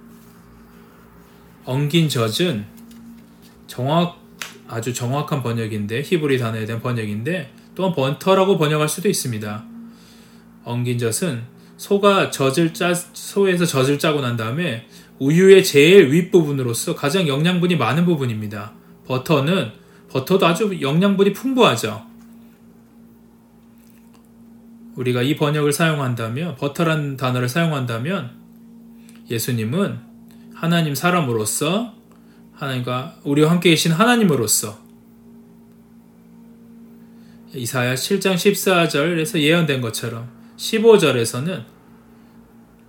엉긴 젖은 정확, 아주 정확한 번역인데 히브리 단어에 대한 번역인데 또한 버터라고 번역할 수도 있습니다. 엉긴 젖은 소가 젖을 짜, 소에서 젖을 짜고 난 다음에 우유의 제일 윗부분으로서 가장 영양분이 많은 부분입니다. 버터는 버터도 아주 영양분이 풍부하죠. 우리가 이 번역을 사용한다면 버터라는 단어를 사용한다면 예수님은 하나님 사람으로서 하나님과 우리와 함께 계신 하나님으로서 이사야 칠 장 십사 절에서 예언된 것처럼 십오 절에서는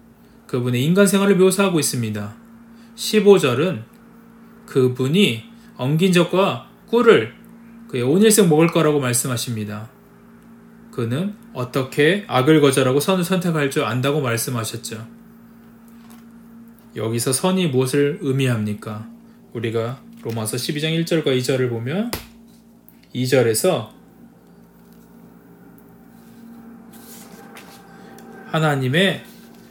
그분의 인간 생활을 묘사하고 있습니다. 십오 절은 그분이 엉긴 젖과 꿀을 그의 온일생 먹을 거라고 말씀하십니다. 그는 어떻게 악을 거절하고 선을 선택할 줄 안다고 말씀하셨죠. 여기서 선이 무엇을 의미합니까? 우리가 로마서 십이 장 일 절과 이 절을 보면 이 절에서 하나님의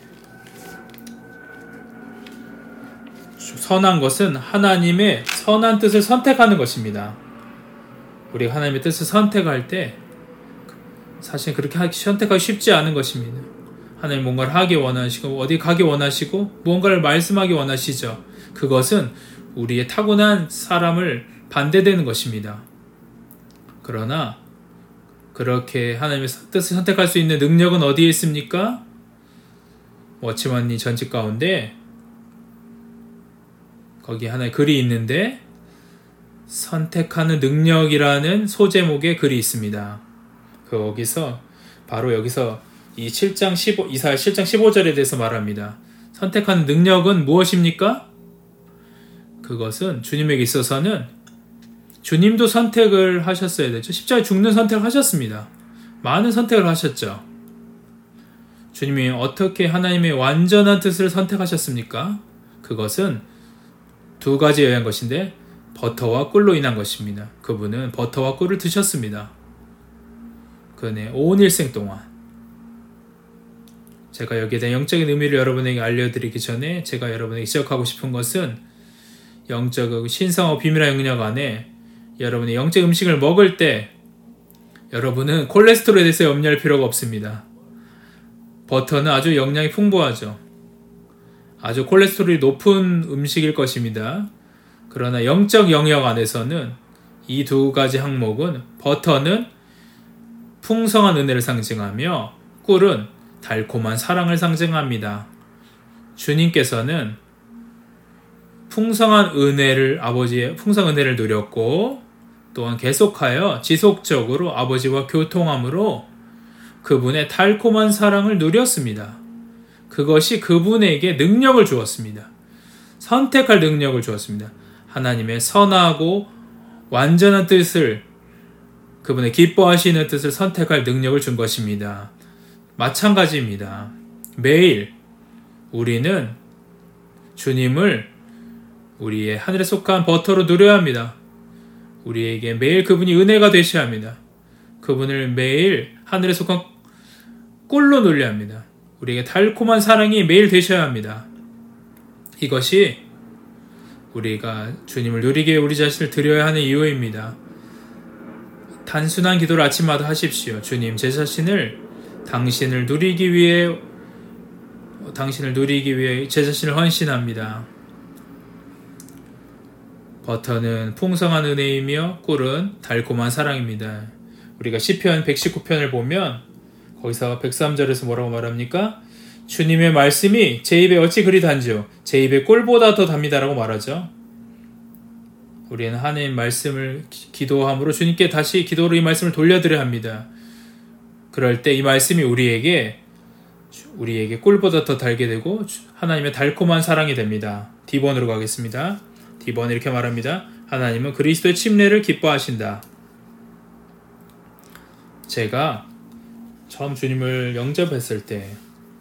선한 것은 하나님의 선한 뜻을 선택하는 것입니다. 우리가 하나님의 뜻을 선택할 때 사실 그렇게 하기, 선택하기 쉽지 않은 것입니다. 하나님 뭔가를 하기 원하시고 어디 가기 원하시고 무언가를 말씀하기 원하시죠. 그것은 우리의 타고난 사람을 반대되는 것입니다. 그러나 그렇게 하나님의 뜻을 선택할 수 있는 능력은 어디에 있습니까? 워치만이 전집 가운데 거기 하나의 글이 있는데 선택하는 능력이라는 소제목의 글이 있습니다. 거기서 바로 여기서 이 칠 장 십오, 이사야 칠 장 십오 절에 대해서 말합니다. 선택하는 능력은 무엇입니까? 그것은 주님에게 있어서는 주님도 선택을 하셨어야 되죠. 십자가에 죽는 선택을 하셨습니다. 많은 선택을 하셨죠. 주님이 어떻게 하나님의 완전한 뜻을 선택하셨습니까? 그것은 두 가지에 의한 것인데 버터와 꿀로 인한 것입니다. 그분은 버터와 꿀을 드셨습니다. 그의 온 일생 동안. 제가 여기에 대한 영적인 의미를 여러분에게 알려드리기 전에 제가 여러분에게 지적하고 싶은 것은 영적 신성하고 비밀한 영역 안에 여러분이 영적 음식을 먹을 때 여러분은 콜레스테롤에 대해서 염려할 필요가 없습니다. 버터는 아주 영양이 풍부하죠. 아주 콜레스테롤이 높은 음식일 것입니다. 그러나 영적 영역 안에서는 이 두 가지 항목은 버터는 풍성한 은혜를 상징하며 꿀은 달콤한 사랑을 상징합니다. 주님께서는 풍성한 은혜를 아버지의 풍성한 은혜를 누렸고 또한 계속하여 지속적으로 아버지와 교통함으로 그분의 달콤한 사랑을 누렸습니다. 그것이 그분에게 능력을 주었습니다. 선택할 능력을 주었습니다. 하나님의 선하고 완전한 뜻을 그분의 기뻐하시는 뜻을 선택할 능력을 준 것입니다. 마찬가지입니다. 매일 우리는 주님을 우리의 하늘에 속한 버터로 누려야 합니다. 우리에게 매일 그분이 은혜가 되셔야 합니다. 그분을 매일 하늘에 속한 꿀로 누려야 합니다. 우리에게 달콤한 사랑이 매일 되셔야 합니다. 이것이 우리가 주님을 누리기에 우리 자신을 드려야 하는 이유입니다. 단순한 기도를 아침마다 하십시오. 주님, 제 자신을 당신을 누리기 위해 당신을 누리기 위해 제 자신을 헌신합니다. 버터는 풍성한 은혜이며 꿀은 달콤한 사랑입니다. 우리가 시편 백십구 편을 보면 거기서 백삼 절에서 뭐라고 말합니까? 주님의 말씀이 제 입에 어찌 그리 단지요 제 입에 꿀보다 더 답니다라고 말하죠. 우리는 하나님 말씀을 기도함으로 주님께 다시 기도로 이 말씀을 돌려드려야 합니다. 그럴 때 이 말씀이 우리에게 우리에게 꿀보다 더 달게 되고 하나님의 달콤한 사랑이 됩니다. 디번으로 가겠습니다. 디번 이렇게 말합니다. 하나님은 그리스도의 침례를 기뻐하신다. 제가 처음 주님을 영접했을 때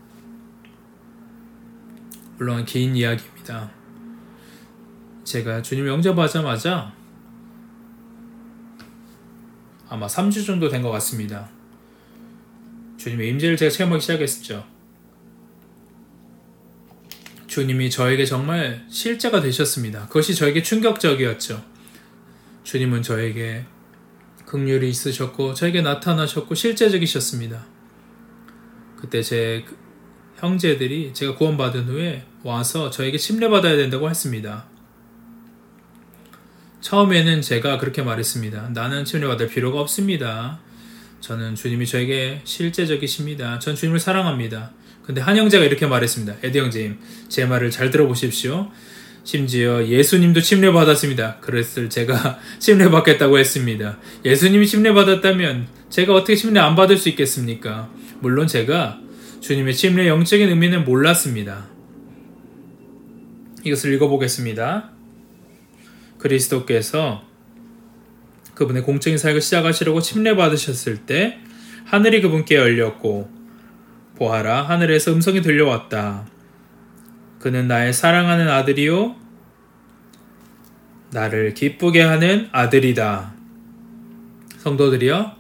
물론 긴 이야기입니다. 제가 주님을 영접하자마자 아마 삼 주 정도 된 것 같습니다. 주님의 임재를 제가 체험하기 시작했죠. 주님이 저에게 정말 실제가 되셨습니다. 그것이 저에게 충격적이었죠. 주님은 저에게 긍휼이 있으셨고 저에게 나타나셨고 실제적이셨습니다. 그때 제 형제들이 제가 구원받은 후에 와서 저에게 침례받아야 된다고 했습니다. 처음에는 제가 그렇게 말했습니다. 나는 침례받을 필요가 없습니다. 저는 주님이 저에게 실제적이십니다. 전 주님을 사랑합니다. 근데 한 형제가 이렇게 말했습니다. 에디 형제님, 제 말을 잘 들어보십시오. 심지어 예수님도 침례받았습니다. 그랬을 제가 침례받겠다고 했습니다. 예수님이 침례받았다면 제가 어떻게 침례 안 받을 수 있겠습니까? 물론 제가 주님의 침례의 영적인 의미는 몰랐습니다. 이것을 읽어보겠습니다. 그리스도께서 그분의 공적인 사역을 시작하시려고 침례받으셨을 때 하늘이 그분께 열렸고 보아라 하늘에서 음성이 들려왔다. 그는 나의 사랑하는 아들이요 나를 기쁘게 하는 아들이다. 성도들이여,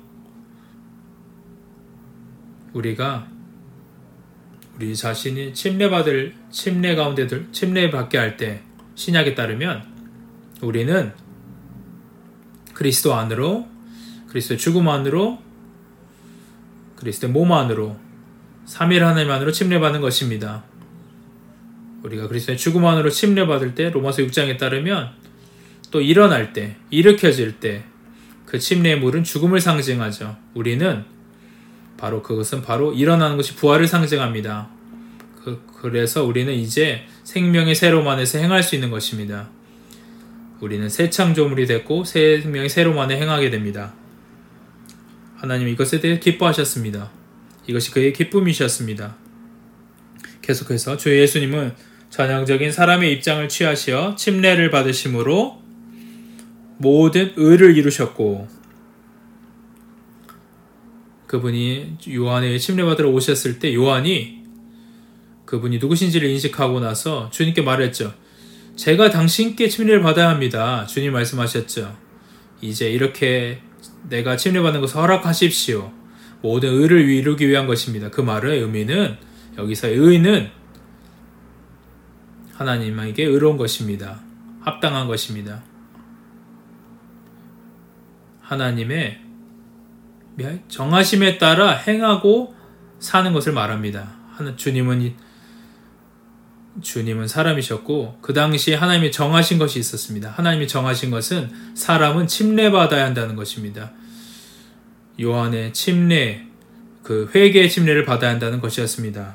우리가 우리 자신이 침례받을 침례 가운데 침례받게 할 때 신약에 따르면 우리는 그리스도 안으로, 그리스도의 죽음 안으로, 그리스도의 몸 안으로, 삼일 하나님 안으로 침례받는 것입니다. 우리가 그리스도의 죽음 안으로 침례받을 때 로마서 육 장에 따르면 또 일어날 때, 일으켜질 때 그 침례의 물은 죽음을 상징하죠. 우리는 바로 그것은 바로 일어나는 것이 부활을 상징합니다. 그, 그래서 우리는 이제 생명의 새로움 안에서 행할 수 있는 것입니다. 우리는 새 창조물이 됐고 생명의 새로움 안에 행하게 됩니다. 하나님 이것에 대해 기뻐하셨습니다. 이것이 그의 기쁨이셨습니다. 계속해서 주 예수님은 전형적인 사람의 입장을 취하시어 침례를 받으심으로 모든 의를 이루셨고 그분이 요한의 침례받으러 오셨을 때 요한이 그분이 누구신지를 인식하고 나서 주님께 말했죠. 제가 당신께 침례를 받아야 합니다. 주님 말씀하셨죠. 이제 이렇게 내가 침례받는 것을 허락하십시오. 모든 의를 이루기 위한 것입니다. 그 말의 의미는 여기서의 의는 하나님에게 의로운 것입니다. 합당한 것입니다. 하나님의 정하심에 따라 행하고 사는 것을 말합니다. 주님은 주님은 사람이셨고 그 당시에 하나님이 정하신 것이 있었습니다. 하나님이 정하신 것은 사람은 침례받아야 한다는 것입니다. 요한의 침례, 그 회개의 침례를 받아야 한다는 것이었습니다.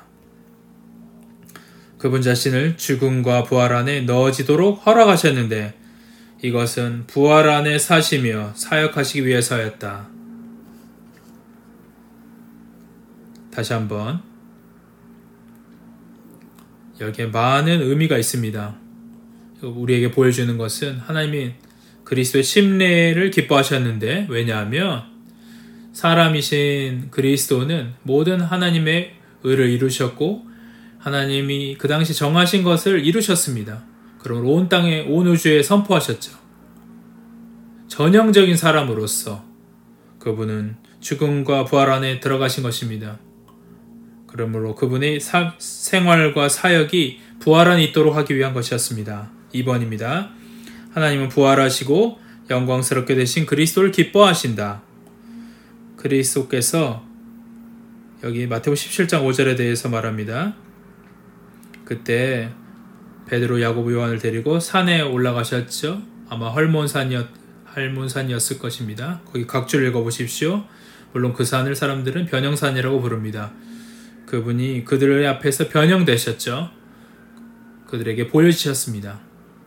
그분 자신을 죽음과 부활 안에 넣어지도록 허락하셨는데 이것은 부활 안에 사시며 사역하시기 위해서였다. 다시 한번 여기에 많은 의미가 있습니다. 우리에게 보여주는 것은 하나님이 그리스도의 침례를 기뻐하셨는데 왜냐하면 사람이신 그리스도는 모든 하나님의 의를 이루셨고 하나님이 그 당시 정하신 것을 이루셨습니다. 그러므로 온 땅에 온 우주에 선포하셨죠. 전형적인 사람으로서 그분은 죽음과 부활 안에 들어가신 것입니다. 그러므로 그분의 사, 생활과 사역이 부활 안에 있도록 하기 위한 것이었습니다. 이 번입니다. 하나님은 부활하시고 영광스럽게 되신 그리스도를 기뻐하신다. 그리스도께서 여기 마태복음 십칠 장 오 절에 대해서 말합니다. 그때 베드로, 야고보, 요한을 데리고 산에 올라가셨죠. 아마 헐몬산이었, 할몬산이었을 것입니다. 거기 각주를 읽어보십시오. 물론 그 산을 사람들은 변형산이라고 부릅니다. 그분이 그들의 앞에서 변형되셨죠. 그들에게 보여주셨습니다.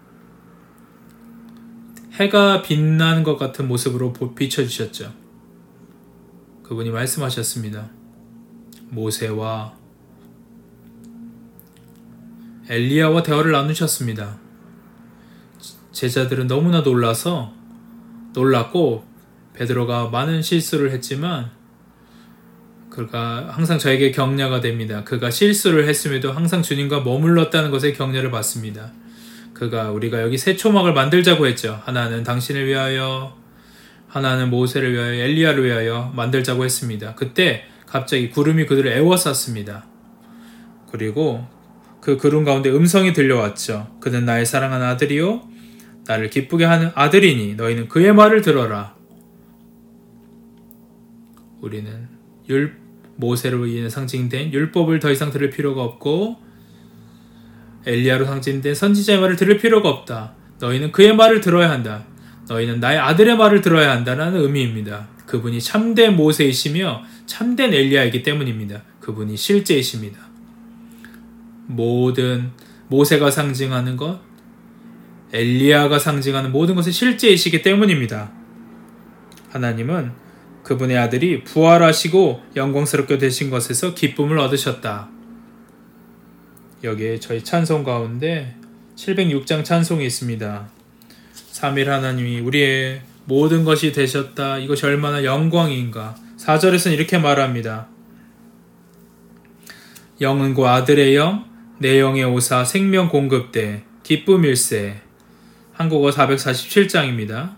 해가 빛나는 것 같은 모습으로 비춰주셨죠. 그분이 말씀하셨습니다. 모세와 엘리야와 대화를 나누셨습니다. 제자들은 너무나 놀라서 놀랐고 베드로가 많은 실수를 했지만 그가 항상 저에게 격려가 됩니다. 그가 실수를 했음에도 항상 주님과 머물렀다는 것에 격려를 받습니다. 그가 우리가 여기 새 초막을 만들자고 했죠. 하나는 당신을 위하여, 하나는 모세를 위하여, 엘리야를 위하여 만들자고 했습니다. 그때 갑자기 구름이 그들을 에워쌌습니다. 그리고 그 구름 가운데 음성이 들려왔죠. 그는 나의 사랑하는 아들이요 나를 기쁘게 하는 아들이니 너희는 그의 말을 들어라. 우리는 율, 모세로 인해 상징된 율법을 더 이상 들을 필요가 없고 엘리야로 상징된 선지자의 말을 들을 필요가 없다. 너희는 그의 말을 들어야 한다. 너희는 나의 아들의 말을 들어야 한다는 의미입니다. 그분이 참된 모세이시며 참된 엘리야이기 때문입니다. 그분이 실제이십니다. 모든 모세가 상징하는 것, 엘리야가 상징하는 모든 것은 실제이시기 때문입니다. 하나님은 그분의 아들이 부활하시고 영광스럽게 되신 것에서 기쁨을 얻으셨다. 여기에 저희 찬송 가운데 칠백육 장 찬송이 있습니다. 삼일 하나님이 우리의 모든 것이 되셨다. 이것이 얼마나 영광인가. 사 절에서는 이렇게 말합니다. 영은 곧 아들의 영, 내 영의 오사 생명 공급대 기쁨일세. 한국어 사백사십칠 장입니다.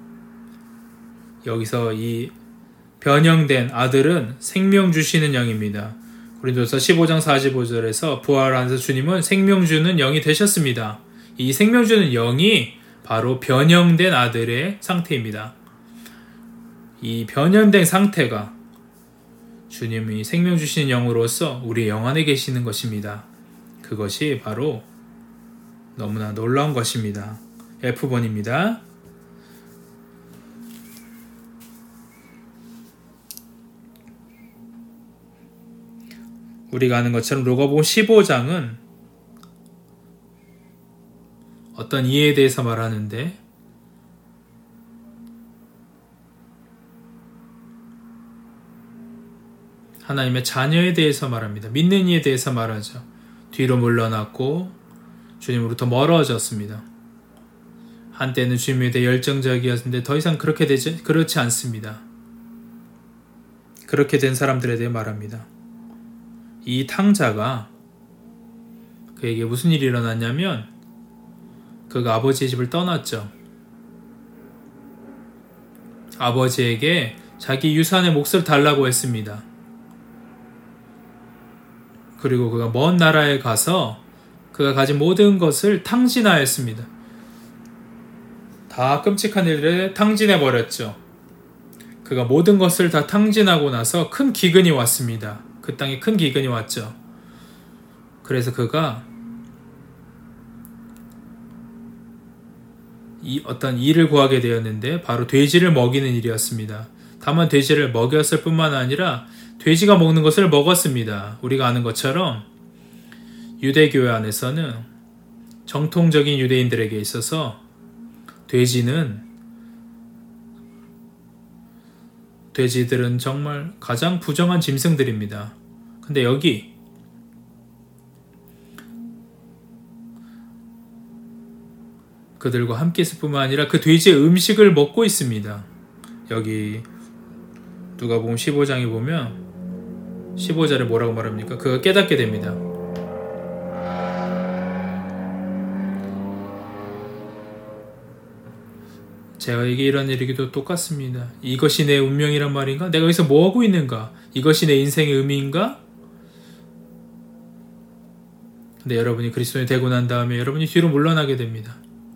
여기서 이 변형된 아들은 생명 주시는 영입니다. 고린도서 십오 장 사십오 절에서 부활하셔서 주님은 생명 주는 영이 되셨습니다. 이 생명 주는 영이 바로 변형된 아들의 상태입니다. 이 변형된 상태가 주님이 생명 주시는 영으로서 우리 영 안에 계시는 것입니다. 그것이 바로 너무나 놀라운 것입니다. 에프 번입니다. 우리가 아는 것처럼 누가복음 십오 장은 어떤 이해에 대해서 말하는데 하나님의 자녀에 대해서 말합니다. 믿는 이에 대해서 말하죠. 뒤로 물러났고 주님으로부터 멀어졌습니다. 한때는 주님에 대해 열정적이었는데 더 이상 그렇게 되지, 그렇지 않습니다. 그렇게 된 사람들에 대해 말합니다. 이 탕자가 그에게 무슨 일이 일어났냐면 그가 아버지의 집을 떠났죠. 아버지에게 자기 유산의 몫을 달라고 했습니다. 그리고 그가 먼 나라에 가서 그가 가진 모든 것을 탕진하였습니다. 다 끔찍한 일을 탕진해버렸죠. 그가 모든 것을 다 탕진하고 나서 큰 기근이 왔습니다. 그 땅에 큰 기근이 왔죠. 그래서 그가 이 어떤 일을 구하게 되었는데 바로 돼지를 먹이는 일이었습니다. 다만 돼지를 먹였을 뿐만 아니라 돼지가 먹는 것을 먹었습니다. 우리가 아는 것처럼 유대교회 안에서는 정통적인 유대인들에게 있어서 돼지는 돼지들은 정말 가장 부정한 짐승들입니다. 근데 여기 그들과 함께 있을 뿐만 아니라 그 돼지의 음식을 먹고 있습니다. 여기 누가복음 십오 장에 보면 십오 절에 뭐라고 말합니까? 그가 깨닫게 됩니다. 제가에게 이런 일이기도 똑같습니다. 이것이 내 운명이란 말인가? 내가 여기서 뭐하고 있는가? 이것이 내 인생의 의미인가? 근데 여러분이 그리스도인이 되고 난 다음에 여러분이 뒤로 물러나게 됩니다.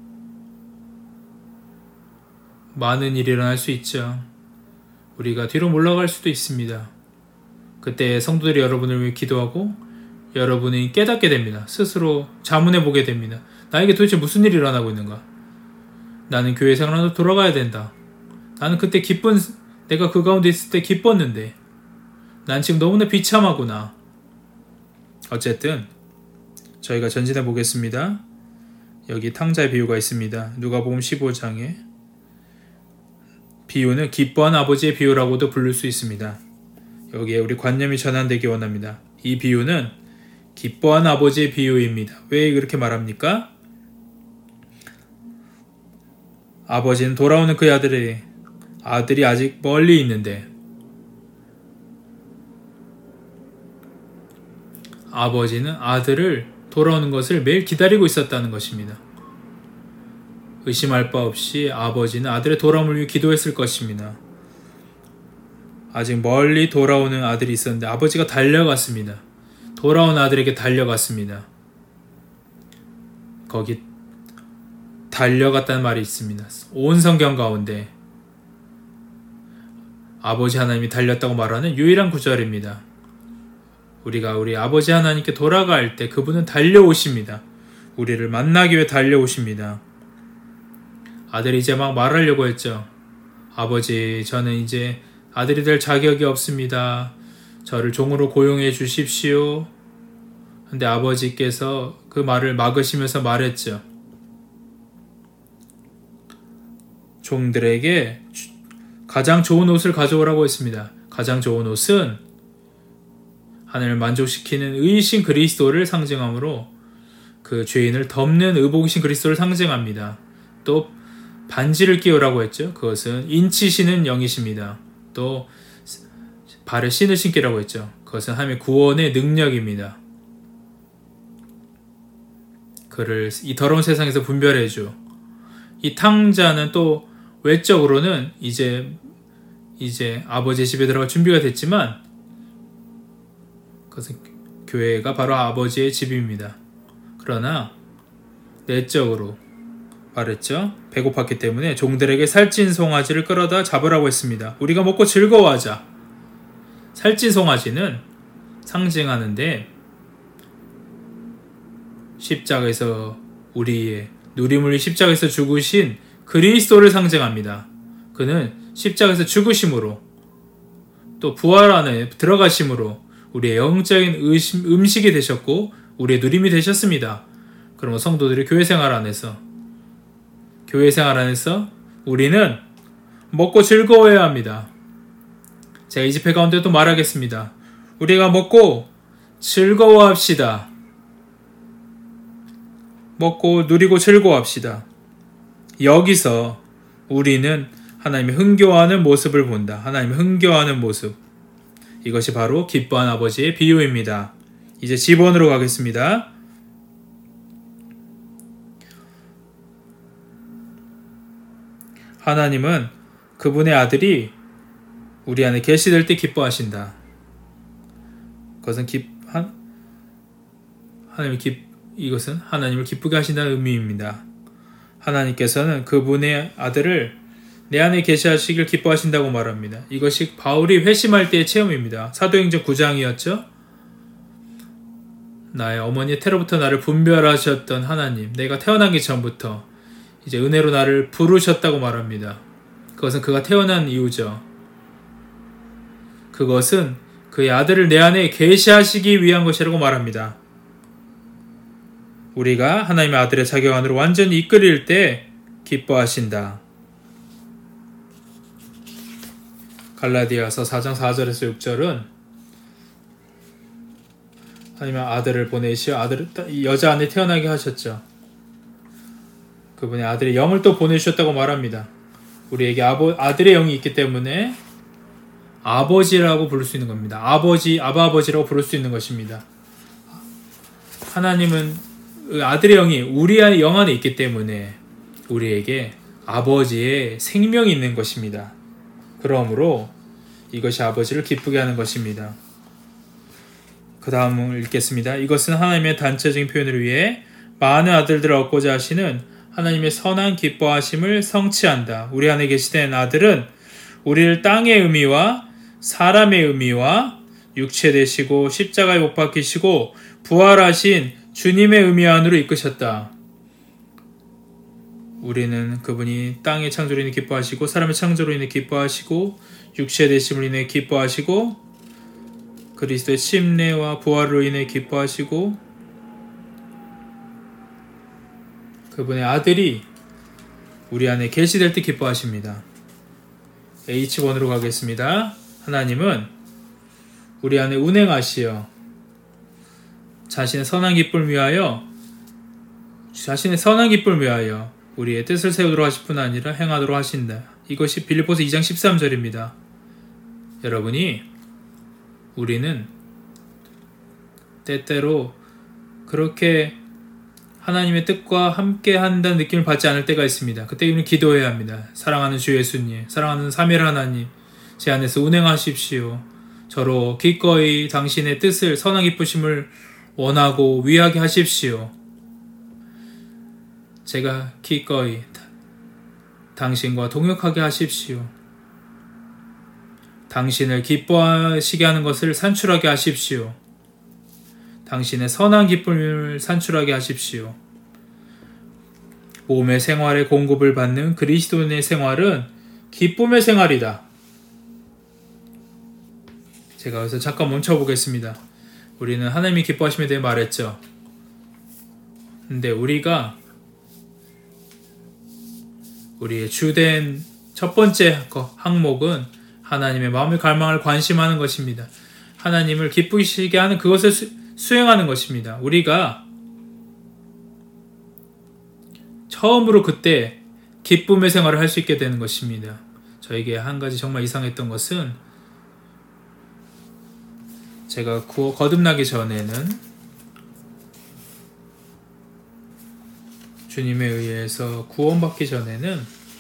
많은 일이 일어날 수 있죠. 우리가 뒤로 물러갈 수도 있습니다. 그때 성도들이 여러분을 위해 기도하고 여러분이 깨닫게 됩니다. 스스로 자문해 보게 됩니다. 나에게 도대체 무슨 일이 일어나고 있는가? 나는 교회 생활로 돌아가야 된다. 나는 그때 기쁜, 내가 그 가운데 있을 때 기뻤는데 난 지금 너무나 비참하구나. 어쨌든 저희가 전진해 보겠습니다. 여기 탕자의 비유가 있습니다. 누가복음 십오 장에 비유는 기뻐한 아버지의 비유라고도 부를 수 있습니다. 여기에 우리 관념이 전환되기 원합니다. 이 비유는 기뻐한 아버지의 비유입니다. 왜 그렇게 말합니까? 아버지는 돌아오는 그 아들의 아들이 아직 멀리 있는데 아버지는 아들을 돌아오는 것을 매일 기다리고 있었다는 것입니다. 의심할 바 없이 아버지는 아들의 돌아옴을 위해 기도했을 것입니다. 아직 멀리 돌아오는 아들이 있었는데 아버지가 달려갔습니다. 돌아온 아들에게 달려갔습니다. 거기 달려갔다는 말이 있습니다. 온 성경 가운데 아버지 하나님이 달렸다고 말하는 유일한 구절입니다. 우리가 우리 아버지 하나님께 돌아갈 때 그분은 달려오십니다. 우리를 만나기 위해 달려오십니다. 아들이 이제 막 말하려고 했죠. 아버지, 저는 이제 아들이 될 자격이 없습니다. 저를 종으로 고용해 주십시오. 근데 아버지께서 그 말을 막으시면서 말했죠. 종들에게 가장 좋은 옷을 가져오라고 했습니다. 가장 좋은 옷은 하늘을 만족시키는 의이신 그리스도를 상징하므로 그 죄인을 덮는 의복이신 그리스도를 상징합니다. 또 반지를 끼우라고 했죠. 그것은 인치시는 영이십니다. 또 발에 신을 신기라고 했죠. 그것은 하나님의 구원의 능력입니다. 그를 이 더러운 세상에서 분별해줘. 이 탕자는 또 외적으로는 이제 이제 아버지의 집에 들어갈 준비가 됐지만 그것은 교회가 바로 아버지의 집입니다. 그러나 내적으로 말했죠. 배고팠기 때문에 종들에게 살찐 송아지를 끌어다 잡으라고 했습니다. 우리가 먹고 즐거워하자. 살찐 송아지는 상징하는데 십자가에서 우리의 누리물이 십자가에서 죽으신 그리스도를 상징합니다. 그는 십자가에서 죽으심으로 또 부활 안에 들어가심으로 우리의 영적인 의심, 음식이 되셨고 우리의 누림이 되셨습니다. 그러면 성도들이 교회 생활 안에서 교회 생활 안에서 우리는 먹고 즐거워해야 합니다. 제가 이 집회 가운데도 말하겠습니다. 우리가 먹고 즐거워합시다. 먹고 누리고 즐거워합시다. 여기서 우리는 하나님의 흥겨워하는 모습을 본다. 하나님의 흥겨워하는 모습. 이것이 바로 기뻐하는 아버지의 비유입니다. 이제 지번으로 가겠습니다. 하나님은 그분의 아들이 우리 안에 계시될 때 기뻐하신다. 그것은 기, 하, 하나님을 기, 이것은 하나님을 기쁘게 하신다는 의미입니다. 하나님께서는 그분의 아들을 내 안에 계시하시길 기뻐하신다고 말합니다. 이것이 바울이 회심할 때의 체험입니다. 사도행전 구 장이었죠. 나의 어머니의 태로부터 나를 분별하셨던 하나님, 내가 태어나기 전부터 이제 은혜로 나를 부르셨다고 말합니다. 그것은 그가 태어난 이유죠. 그것은 그의 아들을 내 안에 계시하시기 위한 것이라고 말합니다. 우리가 하나님의 아들의 자격 안으로 완전히 이끌릴 때 기뻐하신다. 갈라디아서 사 장 사 절에서 육 절은 하나님의 아들을 보내시어 아들을 여자 안에 태어나게 하셨죠. 그분의 아들의 영을 또 보내주셨다고 말합니다. 우리에게 아버, 아들의 영이 있기 때문에 아버지라고 부를 수 있는 겁니다. 아버지, 아바아버지라고 부를 수 있는 것입니다. 하나님은 아들의 영이 우리의 영 안에 있기 때문에 우리에게 아버지의 생명이 있는 것입니다. 그러므로 이것이 아버지를 기쁘게 하는 것입니다. 그 다음을 읽겠습니다. 이것은 하나님의 단체적인 표현을 위해 많은 아들들을 얻고자 하시는 하나님의 선한 기뻐하심을 성취한다. 우리 안에 계시된 아들은 우리를 땅의 의미와 사람의 의미와 육체 되시고 십자가에 못 박히시고 부활하신 주님의 의미 안으로 이끄셨다. 우리는 그분이 땅의 창조로 인해 기뻐하시고 사람의 창조로 인해 기뻐하시고 육체 되심으로 인해 기뻐하시고 그리스도의 침례와 부활로 인해 기뻐하시고 그분의 아들이 우리 안에 계시될 때 기뻐하십니다. 에이치 원으로 가겠습니다. 하나님은 우리 안에 운행하시어 자신의 선한 기쁨을 위하여 자신의 선한 기쁨을 위하여 우리의 뜻을 세우도록 하실 뿐 아니라 행하도록 하신다. 이것이 빌립보서 이 장 십삼 절입니다. 여러분이 우리는 때때로 그렇게 하나님의 뜻과 함께 한다는 느낌을 받지 않을 때가 있습니다. 그때 우리는 기도해야 합니다. 사랑하는 주 예수님, 사랑하는 삼위일 하나님, 제 안에서 운행하십시오. 저로 기꺼이 당신의 뜻을 선한 기쁘심을 원하고 위하게 하십시오. 제가 기꺼이 당신과 동역하게 하십시오. 당신을 기뻐하시게 하는 것을 산출하게 하십시오. 당신의 선한 기쁨을 산출하게 하십시오. 몸의 생활에 공급을 받는 그리스도인의 생활은 기쁨의 생활이다. 제가 여기서 잠깐 멈춰보겠습니다. 우리는 하나님이 기뻐하심에 대해 말했죠. 근데 우리가 우리의 주된 첫 번째 항목은 하나님의 마음의 갈망을 관심하는 것입니다. 하나님을 기쁘시게 하는 그것을 수, 수행하는 것입니다. 우리가 처음으로 그때 기쁨의 생활을 할 수 있게 되는 것입니다. 저에게 한 가지 정말 이상했던 것은 제가 구호 거듭나기 전에는 주님에 의해서 구원받기 전에는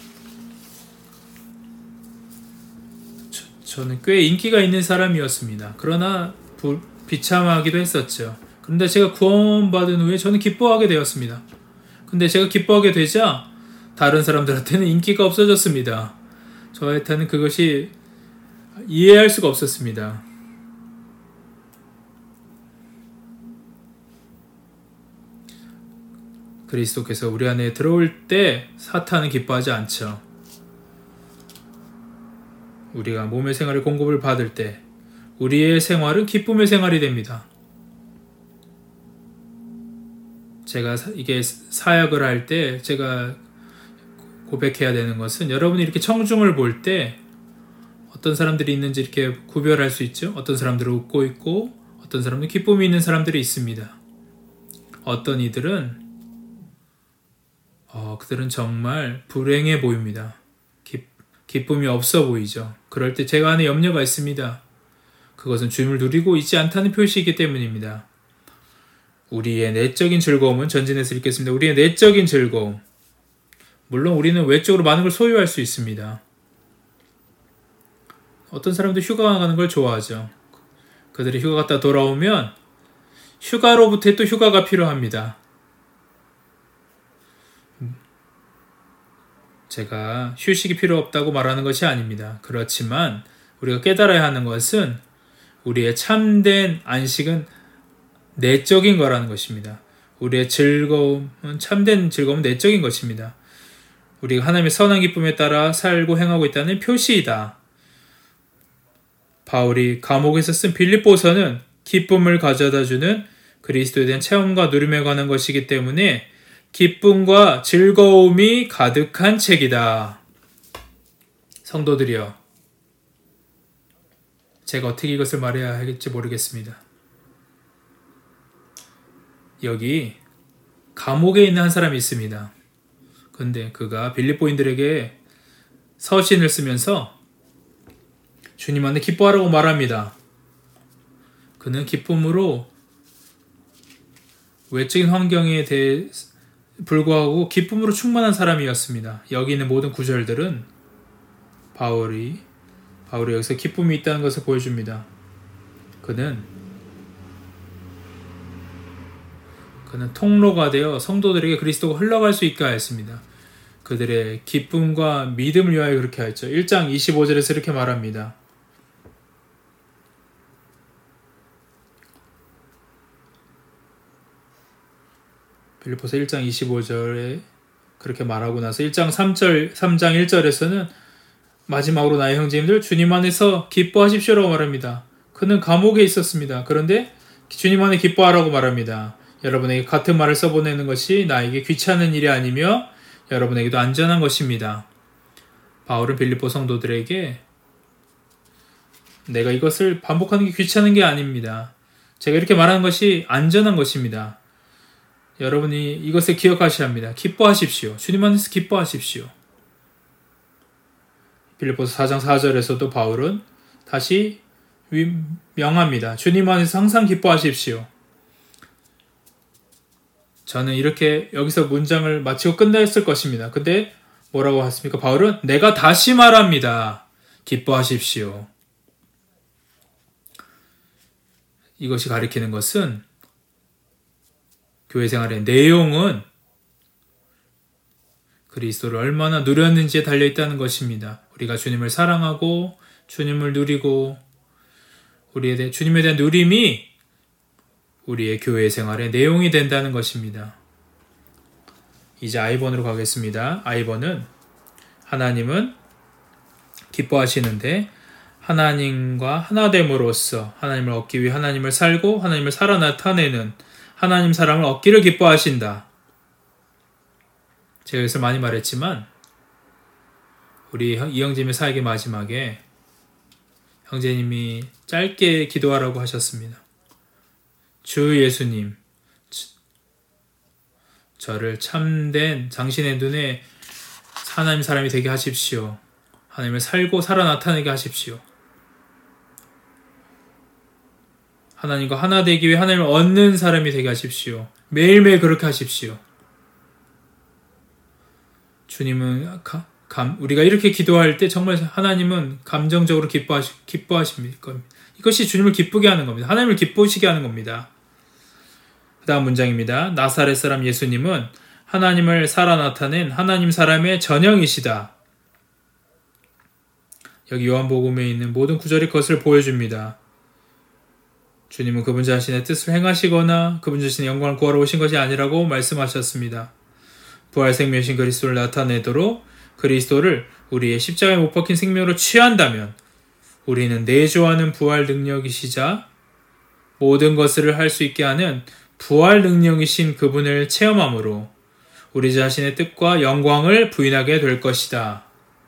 저, 저는 꽤 인기가 있는 사람이었습니다. 그러나 부, 비참하기도 했었죠. 그런데 제가 구원받은 후에 저는 기뻐하게 되었습니다. 근데 제가 기뻐하게 되자 다른 사람들한테는 인기가 없어졌습니다. 저한테는 그것이 이해할 수가 없었습니다. 그리스도께서 우리 안에 들어올 때 사탄은 기뻐하지 않죠. 우리가 몸의 생활의 공급을 받을 때 우리의 생활은 기쁨의 생활이 됩니다. 제가 이게 사역을 할 때 제가 고백해야 되는 것은 여러분이 이렇게 청중을 볼 때 어떤 사람들이 있는지 이렇게 구별할 수 있죠. 어떤 사람들은 웃고 있고 어떤 사람들은 기쁨이 있는 사람들이 있습니다. 어떤 이들은 어, 그들은 정말 불행해 보입니다. 기, 기쁨이 없어 보이죠. 그럴 때 제가 안에 염려가 있습니다. 그것은 주님을 누리고 있지 않다는 표시이기 때문입니다. 우리의 내적인 즐거움은 전진해서 읽겠습니다. 우리의 내적인 즐거움. 물론 우리는 외적으로 많은 걸 소유할 수 있습니다. 어떤 사람도 휴가 가는 걸 좋아하죠. 그들이 휴가 갔다 돌아오면 휴가로부터 또 휴가가 필요합니다. 제가 휴식이 필요 없다고 말하는 것이 아닙니다. 그렇지만 우리가 깨달아야 하는 것은 우리의 참된 안식은 내적인 거라는 것입니다. 우리의 즐거움은 참된 즐거움은 내적인 것입니다. 우리가 하나님의 선한 기쁨에 따라 살고 행하고 있다는 표시이다. 바울이 감옥에서 쓴 빌립보서는 기쁨을 가져다주는 그리스도에 대한 체험과 누림에 관한 것이기 때문에 기쁨과 즐거움이 가득한 책이다. 성도들이여, 제가 어떻게 이것을 말해야 할지 모르겠습니다. 여기 감옥에 있는 한 사람이 있습니다. 근데 그가 빌립보인들에게 서신을 쓰면서 주님 안에 기뻐하라고 말합니다. 그는 기쁨으로 외적인 환경에 대해 불구하고 기쁨으로 충만한 사람이었습니다. 여기 있는 모든 구절들은 바울이 바울이 여기서 기쁨이 있다는 것을 보여줍니다. 그는 그는 통로가 되어 성도들에게 그리스도가 흘러갈 수 있게 하였습니다. 그들의 기쁨과 믿음을 위하여 그렇게 하였죠. 일 장 이십오 절에서 이렇게 말합니다. 빌립보서 일 장 이십오 절에 그렇게 말하고 나서 일 장 삼 절, 삼 장 일 절에서는 마지막으로 나의 형제님들 주님 안에서 기뻐하십시오라고 말합니다. 그는 감옥에 있었습니다. 그런데 주님 안에 기뻐하라고 말합니다. 여러분에게 같은 말을 써보내는 것이 나에게 귀찮은 일이 아니며 여러분에게도 안전한 것입니다. 바울은 빌립보 성도들에게 내가 이것을 반복하는 게 귀찮은 게 아닙니다. 제가 이렇게 말하는 것이 안전한 것입니다. 여러분이 이것을 기억하셔야 합니다. 기뻐하십시오. 주님 안에서 기뻐하십시오. 빌립보서 사 장 사 절에서도 바울은 다시 명합니다. 주님 안에서 항상 기뻐하십시오. 저는 이렇게 여기서 문장을 마치고 끝냈을 것입니다. 근데 뭐라고 했습니까? 바울은 내가 다시 말합니다. 기뻐하십시오. 이것이 가리키는 것은 교회 생활의 내용은 그리스도를 얼마나 누렸는지에 달려있다는 것입니다. 우리가 주님을 사랑하고 주님을 누리고 우리에 대해 주님에 대한 누림이 우리의 교회 생활의 내용이 된다는 것입니다. 이제 아이번으로 가겠습니다. 아이번은 하나님은 기뻐하시는데 하나님과 하나됨으로써 하나님을 얻기 위해 하나님을 살고 하나님을 살아 나타내는 하나님 사랑을 얻기를 기뻐하신다. 제가 여기서 많이 말했지만 우리 이형제님의 사역의 마지막에 형제님이 짧게 기도하라고 하셨습니다. 주 예수님, 저를 참된 당신의 눈에 하나님 사람이 되게 하십시오. 하나님을 살고 살아 나타내게 하십시오. 하나님과 하나 되기 위해 하나님을 얻는 사람이 되게 하십시오. 매일매일 그렇게 하십시오. 주님은 가, 감, 우리가 이렇게 기도할 때 정말 하나님은 감정적으로 기뻐하시, 기뻐하십니다. 이것이 주님을 기쁘게 하는 겁니다. 하나님을 기쁘시게 하는 겁니다. 그 다음 문장입니다. 나사렛 사람 예수님은 하나님을 살아 나타낸 하나님 사람의 전형이시다. 여기 요한복음에 있는 모든 구절이 그것을 보여줍니다. 주님은 그분 자신의 뜻을 행하시거나 그분 자신의 영광을 구하러 오신 것이 아니라고 말씀하셨습니다. 부활 생명이신 그리스도를 나타내도록 그리스도를 우리의 십자가에 못 박힌 생명으로 취한다면 우리는 내주하는 부활 능력이시자 모든 것을 할 수 있게 하는 부활 능력이신 그분을 체험함으로 우리 자신의 뜻과 영광을 부인하게 될 것이다.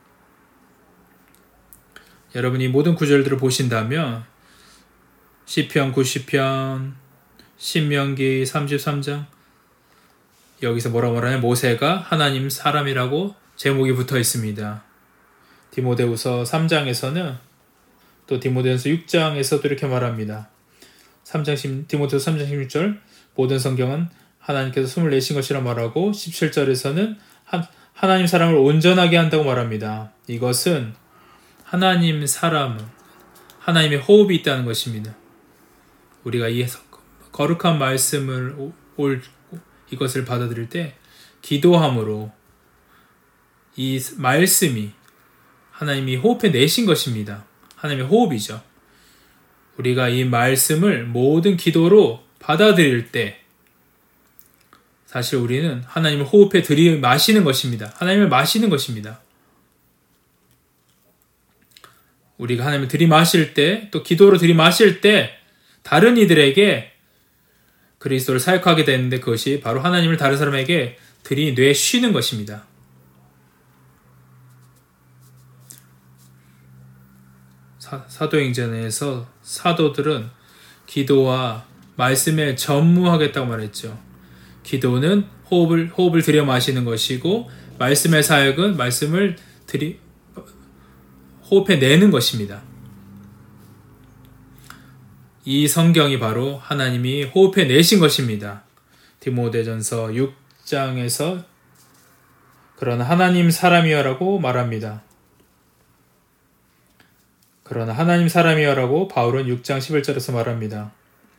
여러분이 모든 구절들을 보신다면 시편 구십 편, 신명기 삼십삼 장 여기서 뭐라고 말하냐면 모세가 하나님 사람이라고 제목이 붙어 있습니다. 디모데후서 삼 장에서는 또 디모데후서 육 장에서도 이렇게 말합니다. 삼 장 디모데후서 삼 장 십육 절 모든 성경은 하나님께서 숨을 내신 것이라 말하고 십칠 절에서는 하, 하나님 사람을 온전하게 한다고 말합니다. 이것은 하나님 사람은 하나님의 호흡이 있다는 것입니다. 우리가 이 거룩한 말씀을 올 이것을 받아들일 때 기도함으로 이 말씀이 하나님이 호흡해 내신 것입니다. 하나님의 호흡이죠. 우리가 이 말씀을 모든 기도로 받아들일 때 사실 우리는 하나님을 호흡해 들이마시는 것입니다. 하나님을 마시는 것입니다. 우리가 하나님을 들이마실 때 또 기도로 들이마실 때 다른 이들에게 그리스도를 사역하게 되는데 그것이 바로 하나님을 다른 사람에게 들이뇌쉬는 것입니다. 사, 사도행전에서 사도들은 기도와 말씀에 전무하겠다고 말했죠. 기도는 호흡을, 호흡을 들여 마시는 것이고 말씀의 사역은 말씀을 들이, 호흡해 내는 것입니다. 이 성경이 바로 하나님이 호흡해 내신 것입니다. 디모데전서 육 장에서 그러나 하나님 사람이여라고 말합니다. 그러나 하나님 사람이여라고 바울은 육 장 십일 절에서 말합니다.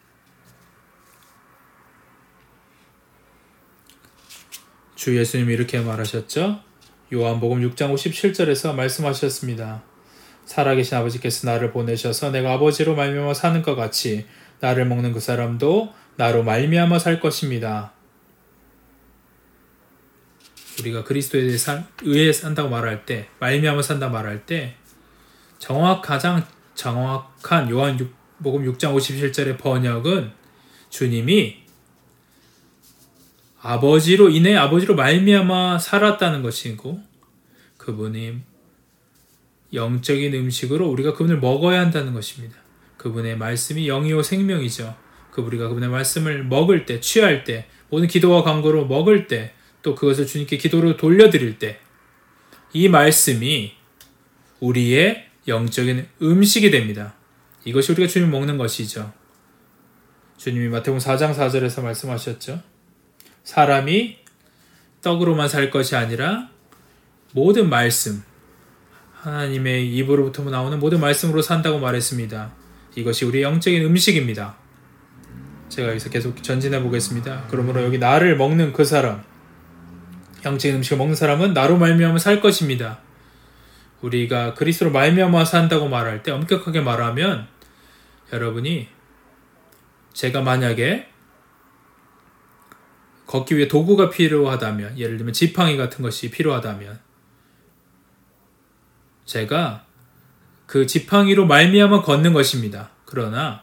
주 예수님이 이렇게 말하셨죠. 요한복음 육 장 오십칠 절에서 말씀하셨습니다. 살아계신 아버지께서 나를 보내셔서 내가 아버지로 말미암아 사는 것 같이 나를 먹는 그 사람도 나로 말미암아 살 것입니다. 우리가 그리스도에 의해 산다고 말할 때, 말미암아 산다고 말할 때 정확, 가장 정확한 요한복음 육 장 오십칠 절의 번역은 주님이 아버지로 인해 아버지로 말미암아 살았다는 것이고 그분이 영적인 음식으로 우리가 그분을 먹어야 한다는 것입니다. 그분의 말씀이 영이요 생명이죠. 그 우리가 그분의 말씀을 먹을 때, 취할 때, 모든 기도와 간구로 먹을 때, 또 그것을 주님께 기도로 돌려드릴 때 이 말씀이 우리의 영적인 음식이 됩니다. 이것이 우리가 주님 먹는 것이죠. 주님이 마태복음 사 장 사 절에서 말씀하셨죠. 사람이 떡으로만 살 것이 아니라 모든 말씀, 하나님의 입으로부터 나오는 모든 말씀으로 산다고 말했습니다. 이것이 우리의 영적인 음식입니다. 제가 여기서 계속 전진해 보겠습니다. 그러므로 여기 나를 먹는 그 사람, 영적인 음식을 먹는 사람은 나로 말미암아 살 것입니다. 우리가 그리스도로 말미암아 산다고 말할 때 엄격하게 말하면 여러분이 제가 만약에 걷기 위해 도구가 필요하다면 예를 들면 지팡이 같은 것이 필요하다면 제가 그 지팡이로 말미암아 걷는 것입니다. 그러나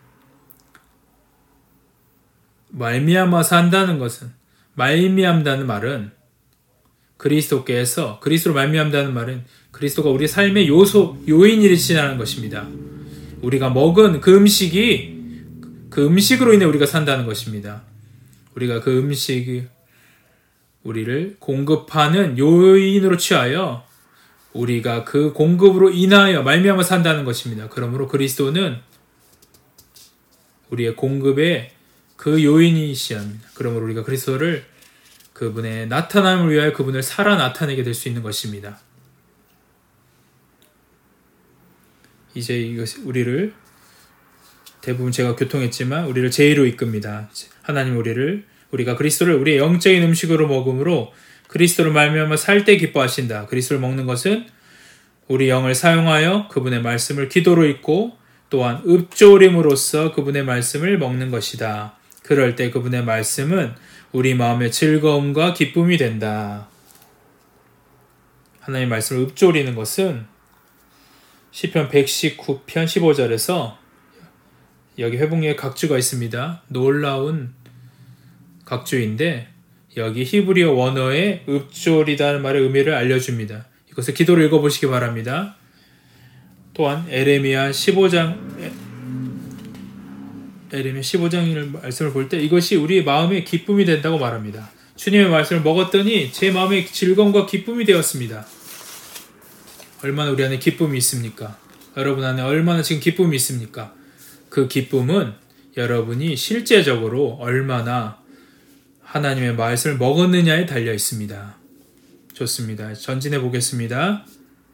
말미암아 산다는 것은 말미암다는 말은 그리스도께서 그리스도로 말미암다는 말은 그리스도가 우리 삶의 요소 요인이시라는 것입니다. 우리가 먹은 그 음식이 그 음식으로 인해 우리가 산다는 것입니다. 우리가 그 음식이 우리를 공급하는 요인으로 취하여 우리가 그 공급으로 인하여 말미암아 산다는 것입니다. 그러므로 그리스도는 우리의 공급의 그 요인이시야 합니다. 그러므로 우리가 그리스도를 그분의 나타남을 위하여 그분을 살아 나타내게 될 수 있는 것입니다. 이제 이것이 우리를 대부분 제가 교통했지만 우리를 제의로 이끕니다. 하나님 우리를 우리가 그리스도를 우리의 영적인 음식으로 먹음으로 그리스도를 말미암아 살 때 기뻐하신다. 그리스도를 먹는 것은 우리 영을 사용하여 그분의 말씀을 기도로 읽고 또한 읊조림으로써 그분의 말씀을 먹는 것이다. 그럴 때 그분의 말씀은 우리 마음의 즐거움과 기쁨이 된다. 하나님의 말씀을 읊조리는 것은 시편 백십구 편 십오 절에서 여기 회복리에 각주가 있습니다. 놀라운 각주인데 여기 히브리어 원어의 읊조리다는 말의 의미를 알려줍니다. 이것을 기도로 읽어보시기 바랍니다. 또한 에레미야 십오 장 에레미야 십오 장의 말씀을 볼 때 이것이 우리의 마음의 기쁨이 된다고 말합니다. 주님의 말씀을 먹었더니 제 마음의 즐거움과 기쁨이 되었습니다. 얼마나 우리 안에 기쁨이 있습니까? 여러분 안에 얼마나 지금 기쁨이 있습니까? 그 기쁨은 여러분이 실제적으로 얼마나 하나님의 말씀을 먹었느냐에 달려 있습니다. 좋습니다. 전진해 보겠습니다.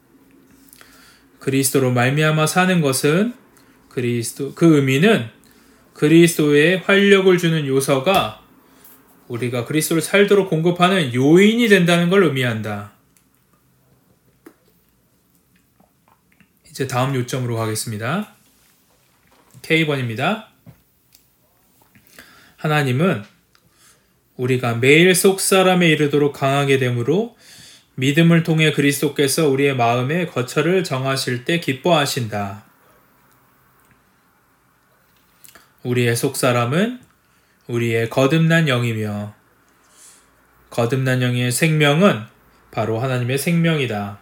그리스도로 말미암아 사는 것은 그리스도 그 의미는 그리스도의 활력을 주는 요소가 우리가 그리스도를 살도록 공급하는 요인이 된다는 걸 의미한다. 이제 다음 요점으로 가겠습니다. 케이 번입니다. 하나님은 우리가 매일 속사람에 이르도록 강하게 되므로 믿음을 통해 그리스도께서 우리의 마음의 거처를 정하실 때 기뻐하신다. 우리의 속사람은 우리의 거듭난 영이며 거듭난 영의 생명은 바로 하나님의 생명이다.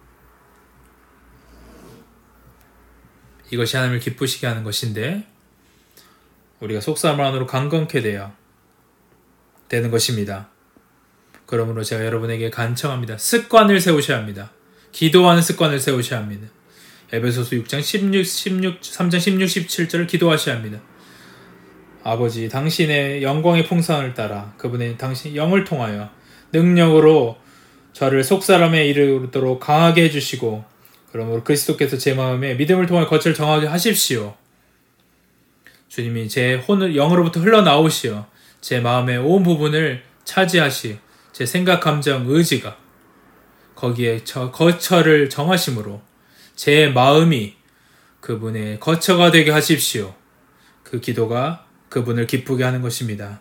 이것이 하나님을 기쁘시게 하는 것인데 우리가 속사람 안으로 강건케 되어 되는 것입니다. 그러므로 제가 여러분에게 간청합니다. 습관을 세우셔야 합니다. 기도하는 습관을 세우셔야 합니다. 에베소서 육 장 십육, 십육, 삼 장 십육, 십칠 절을 기도하셔야 합니다. 아버지, 당신의 영광의 풍성을 따라 그분의 당신 영을 통하여 능력으로 저를 속사람에 이르도록 강하게 해주시고 그러므로 그리스도께서 제 마음에 믿음을 통해 거처를 정하게 하십시오. 주님이 제 혼을 영으로부터 흘러나오시어 제 마음의 온 부분을 차지하시 제 생각, 감정, 의지가 거기에 저 거처를 정하심으로 제 마음이 그분의 거처가 되게 하십시오. 그 기도가 그분을 기쁘게 하는 것입니다.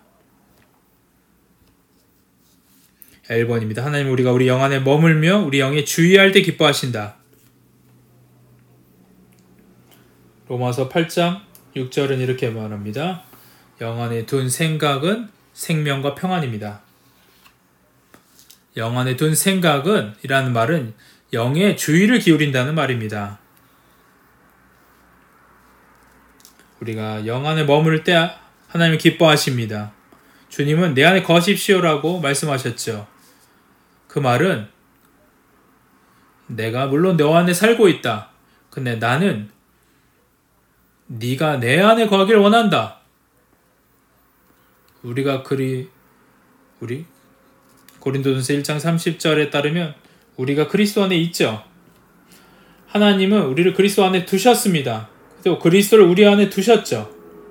일 번입니다. 하나님 우리가 우리 영 안에 머물며 우리 영에 주의할 때 기뻐하신다. 로마서 팔 장 육 절은 이렇게 말합니다. 영 안에 둔 생각은 생명과 평안입니다. 영 안에 둔 생각은 이라는 말은 영의 주의를 기울인다는 말입니다. 우리가 영 안에 머무를 때 하나님을 기뻐하십니다. 주님은 내 안에 거십시오라고 말씀하셨죠. 그 말은 내가 물론 너 안에 살고 있다. 근데 나는 네가 내 안에 거하길 원한다. 우리가 그리 우리 고린도전서 일 장 삼십 절에 따르면 우리가 그리스도 안에 있죠. 하나님은 우리를 그리스도 안에 두셨습니다. 또 그리스도를 우리 안에 두셨죠.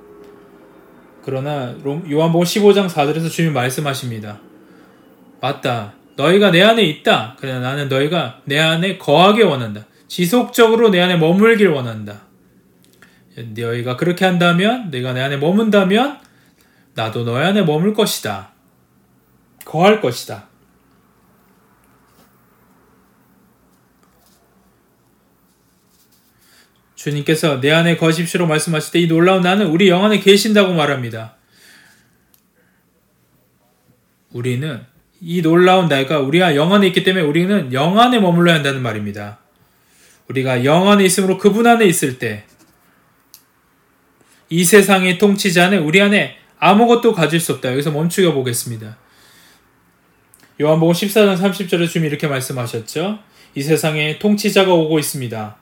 그러나 요한복음 십오 장 사 절에서 주님이 말씀하십니다. 맞다. 너희가 내 안에 있다. 그러나 나는 너희가 내 안에 거하게 원한다. 지속적으로 내 안에 머물길 원한다. 너희가 그렇게 한다면, 내가 내 안에 머문다면 나도 너희 안에 머물 것이다. 거할 것이다. 주님께서 내 안에 거십시오로 말씀하실 때 이 놀라운 나는 우리 영 안에 계신다고 말합니다. 우리는 이 놀라운 나가 우리가 영 안에 있기 때문에 우리는 영 안에 머물러야 한다는 말입니다. 우리가 영 안에 있으므로 그분 안에 있을 때 이 세상의 통치자는 우리 안에 아무것도 가질 수 없다. 여기서 멈추어 보겠습니다. 요한복음 십사 장 삼십 절에 주님이 이렇게 말씀하셨죠. 이 세상에 통치자가 오고 있습니다.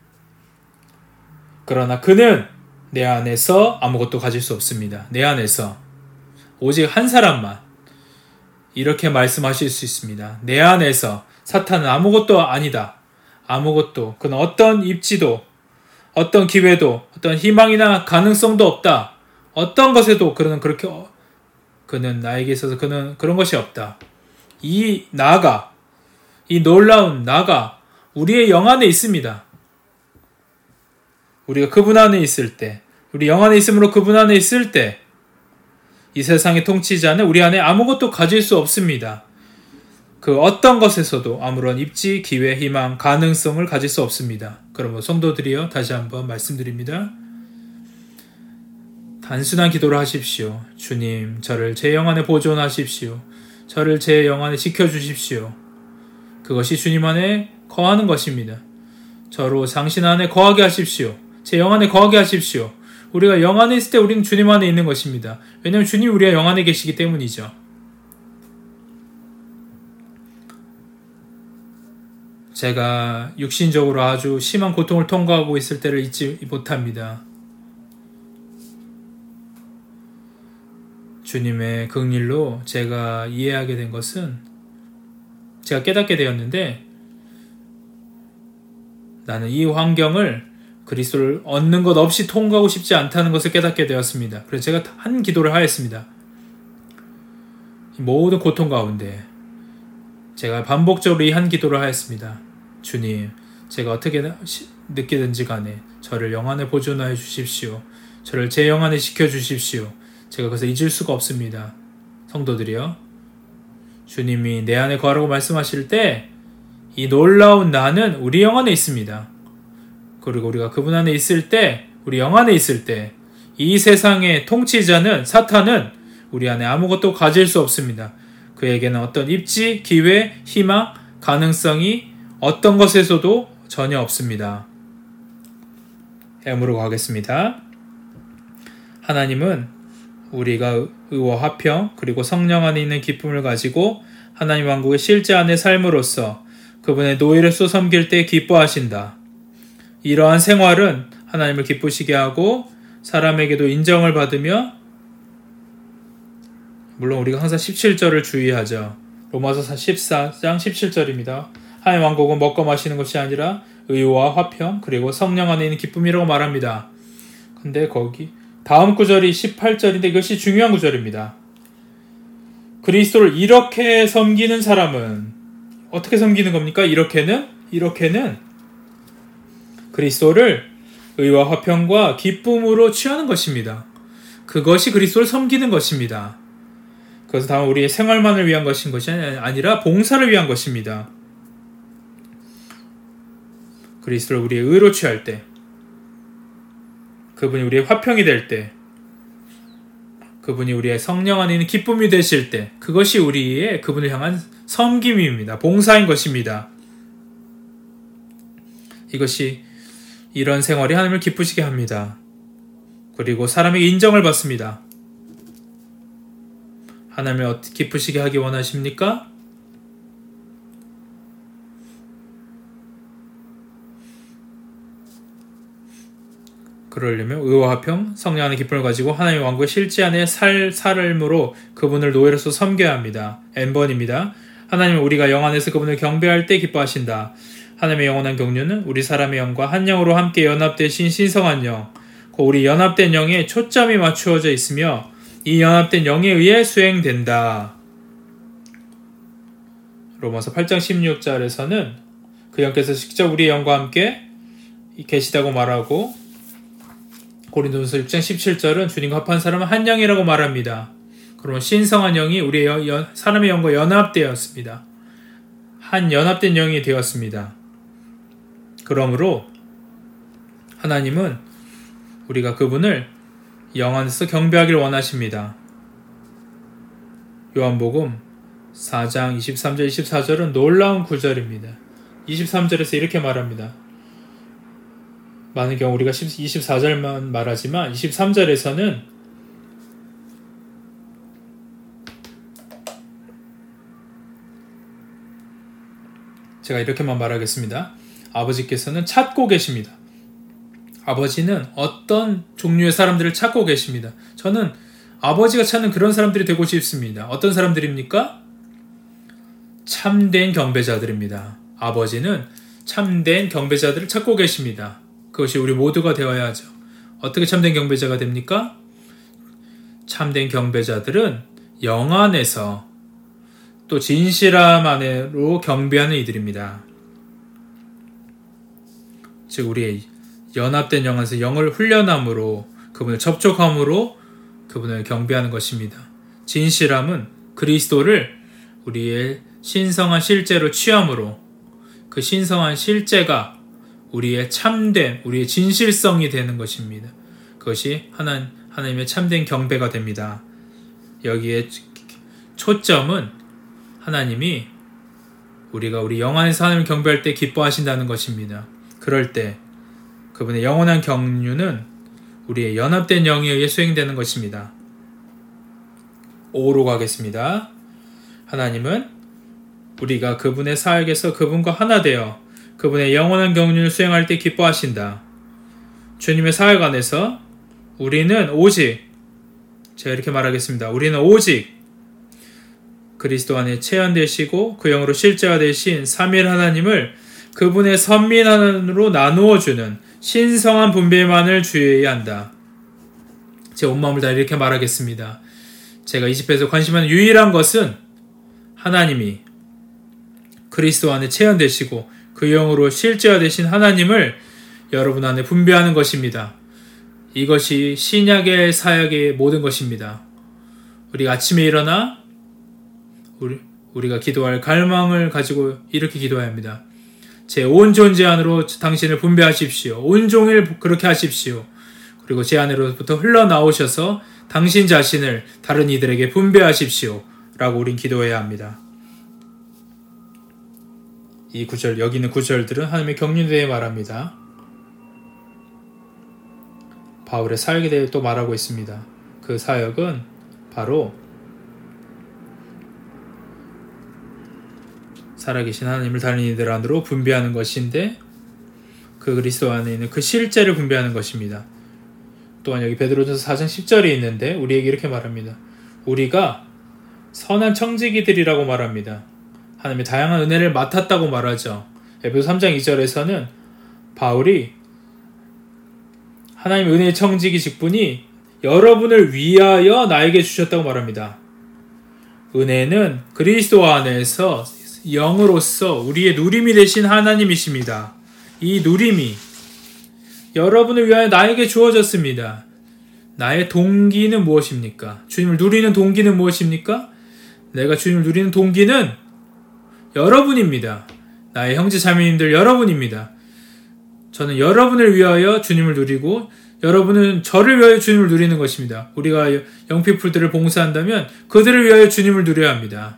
그러나 그는 내 안에서 아무것도 가질 수 없습니다. 내 안에서 오직 한 사람만 이렇게 말씀하실 수 있습니다. 내 안에서 사탄은 아무것도 아니다. 아무것도, 그는 어떤 입지도, 어떤 기회도, 어떤 희망이나 가능성도 없다. 어떤 것에도 그는 그렇게 그는 나에게 있어서 그는 그런 것이 없다. 이 나가, 이 놀라운 나가 우리의 영 안에 있습니다. 우리가 그분 안에 있을 때, 우리 영 안에 있음으로 그분 안에 있을 때, 이 세상의 통치자는 우리 안에 아무것도 가질 수 없습니다. 그 어떤 것에서도 아무런 입지, 기회, 희망, 가능성을 가질 수 없습니다. 그러면 성도들이여 다시 한번 말씀드립니다. 단순한 기도를 하십시오. 주님, 저를 제 영 안에 보존하십시오. 저를 제 영 안에 지켜주십시오. 그것이 주님 안에 거하는 것입니다. 저로 당신 안에 거하게 하십시오. 제 영 안에 거하게 하십시오. 우리가 영 안에 있을 때 우리는 주님 안에 있는 것입니다. 왜냐하면 주님이 우리가 영 안에 계시기 때문이죠. 제가 육신적으로 아주 심한 고통을 통과하고 있을 때를 잊지 못합니다. 주님의 긍휼로 제가 이해하게 된 것은, 제가 깨닫게 되었는데, 나는 이 환경을 그리스도를 얻는 것 없이 통과하고 싶지 않다는 것을 깨닫게 되었습니다. 그래서 제가 한 기도를 하였습니다. 모든 고통 가운데 제가 반복적으로 이 한 기도를 하였습니다. 주님, 제가 어떻게 느끼든지 간에 저를 영 안에 보존하여 주십시오. 저를 제 영 안에 지켜주십시오. 제가 그것을 잊을 수가 없습니다. 성도들이요, 주님이 내 안에 거하라고 말씀하실 때 이 놀라운 나는 우리 영 안에 있습니다. 그리고 우리가 그분 안에 있을 때, 우리 영 안에 있을 때 이 세상의 통치자는, 사탄은 우리 안에 아무것도 가질 수 없습니다. 그에게는 어떤 입지, 기회, 희망, 가능성이 어떤 것에서도 전혀 없습니다. 애무로 가겠습니다. 하나님은 우리가 의와 화평 그리고 성령 안에 있는 기쁨을 가지고 하나님 왕국의 실제 안에 삶으로써 그분의 노예로서 섬길 때 기뻐하신다. 이러한 생활은 하나님을 기쁘시게 하고 사람에게도 인정을 받으며, 물론 우리가 항상 십칠 절을 주의하죠. 로마서 십사 장 십칠 절입니다. 하나님 왕국은 먹고 마시는 것이 아니라 의와 화평 그리고 성령 안에 있는 기쁨이라고 말합니다. 근데 거기 다음 구절이 십팔 절인데 이것이 중요한 구절입니다. 그리스도를 이렇게 섬기는 사람은 어떻게 섬기는 겁니까? 이렇게는 이렇게는 그리스도를 의와 화평과 기쁨으로 취하는 것입니다. 그것이 그리스도를 섬기는 것입니다. 그것은 다만 우리의 생활만을 위한 것인 것이 아니라 봉사를 위한 것입니다. 그리스도를 우리의 의로 취할 때, 그분이 우리의 화평이 될 때, 그분이 우리의 성령 안에 있는 기쁨이 되실 때, 그것이 우리의 그분을 향한 섬김입니다. 봉사인 것입니다. 이것이, 이런 생활이 하나님을 기쁘시게 합니다. 그리고 사람에게 인정을 받습니다. 하나님을 어떻게 기쁘시게 하기 원하십니까? 그러려면 의와 화평, 성령 안의 기쁨을 가지고 하나님의 왕국의 실제 안에 살, 삶으로 그분을 노예로서 섬겨야 합니다. 엠번입니다. 하나님은 우리가 영 안에서 그분을 경배할 때 기뻐하신다. 하나님의 영원한 경륜은 우리 사람의 영과 한 영으로 함께 연합되신 신성한 영, 그 우리 연합된 영에 초점이 맞추어져 있으며 이 연합된 영에 의해 수행된다. 로마서 팔 장 십육 절에서는 그 영께서 직접 우리의 영과 함께 계시다고 말하고, 고린도전서 육 장 십칠 절은 주님과 합한 사람은 한 영이라고 말합니다. 그러면 신성한 영이 우리의 여, 여, 사람의 영과 연합되었습니다. 한 연합된 영이 되었습니다. 그러므로 하나님은 우리가 그분을 영 안에서 경배하기를 원하십니다. 요한복음 사 장 이십삼 절 이십사 절은 놀라운 구절입니다. 이십삼 절에서 이렇게 말합니다. 많은 경우 우리가 이십사 절만 말하지만 이십삼 절에서는 제가 이렇게만 말하겠습니다. 아버지께서는 찾고 계십니다. 아버지는 어떤 종류의 사람들을 찾고 계십니다. 저는 아버지가 찾는 그런 사람들이 되고 싶습니다. 어떤 사람들입니까? 참된 경배자들입니다. 아버지는 참된 경배자들을 찾고 계십니다. 그것이 우리 모두가 되어야 하죠. 어떻게 참된 경배자가 됩니까? 참된 경배자들은 영 안에서 또 진실함 안으로 경배하는 이들입니다. 즉 우리의 연합된 영 안에서 영을 훈련함으로 그분을 접촉함으로 그분을 경배하는 것입니다. 진실함은 그리스도를 우리의 신성한 실제로 취함으로 그 신성한 실제가 우리의 참된, 우리의 진실성이 되는 것입니다. 그것이 하나, 하나님의 참된 경배가 됩니다. 여기에 초점은 하나님이 우리가 우리 영 안에서 하나님을 경배할 때 기뻐하신다는 것입니다. 그럴 때 그분의 영원한 경륜은 우리의 연합된 영에 의해 수행되는 것입니다. 오로 가겠습니다. 하나님은 우리가 그분의 사역에서 그분과 하나 되어 그분의 영원한 경륜을 수행할 때 기뻐하신다. 주님의 사역 안에서 우리는 오직, 제가 이렇게 말하겠습니다. 우리는 오직 그리스도 안에 체현되시고 그 영으로 실제화되신 삼일 하나님을 그분의 선민 하나로 나누어주는 신성한 분배만을 주의해야 한다. 제 온 마음을 다 이렇게 말하겠습니다. 제가 이 집회에서 관심하는 유일한 것은 하나님이 그리스도 안에 체현되시고 그 영으로 실제화되신 하나님을 여러분 안에 분배하는 것입니다. 이것이 신약의 사역의 모든 것입니다. 우리가 아침에 일어나 우리, 우리가 기도할 갈망을 가지고 이렇게 기도해야 합니다. 제 온 존재 안으로 당신을 분배하십시오. 온종일 그렇게 하십시오. 그리고 제 안으로부터 흘러나오셔서 당신 자신을 다른 이들에게 분배하십시오. 라고 우린 기도해야 합니다. 이 구절, 여기 있는 구절들은 하나님의 경륜에 대해 말합니다. 바울의 사역에 대해 또 말하고 있습니다. 그 사역은 바로 살아계신 하나님을 다른 이들 안으로 분배하는 것인데 그 그리스도 안에 있는 그 실제를 분배하는 것입니다. 또한 여기 베드로전서 사 장 십 절이 있는데 우리에게 이렇게 말합니다. 우리가 선한 청지기들이라고 말합니다. 하나님의 다양한 은혜를 맡았다고 말하죠. 에베소 삼 장 이 절에서는 바울이 하나님의 은혜의 청지기 직분이 여러분을 위하여 나에게 주셨다고 말합니다. 은혜는 그리스도 안에서 영으로서 우리의 누림이 되신 하나님이십니다. 이 누림이 여러분을 위하여 나에게 주어졌습니다. 나의 동기는 무엇입니까? 주님을 누리는 동기는 무엇입니까? 내가 주님을 누리는 동기는 여러분입니다. 나의 형제 자매님들 여러분입니다. 저는 여러분을 위하여 주님을 누리고 여러분은 저를 위하여 주님을 누리는 것입니다. 우리가 영피풀들을 봉사한다면 그들을 위하여 주님을 누려야 합니다.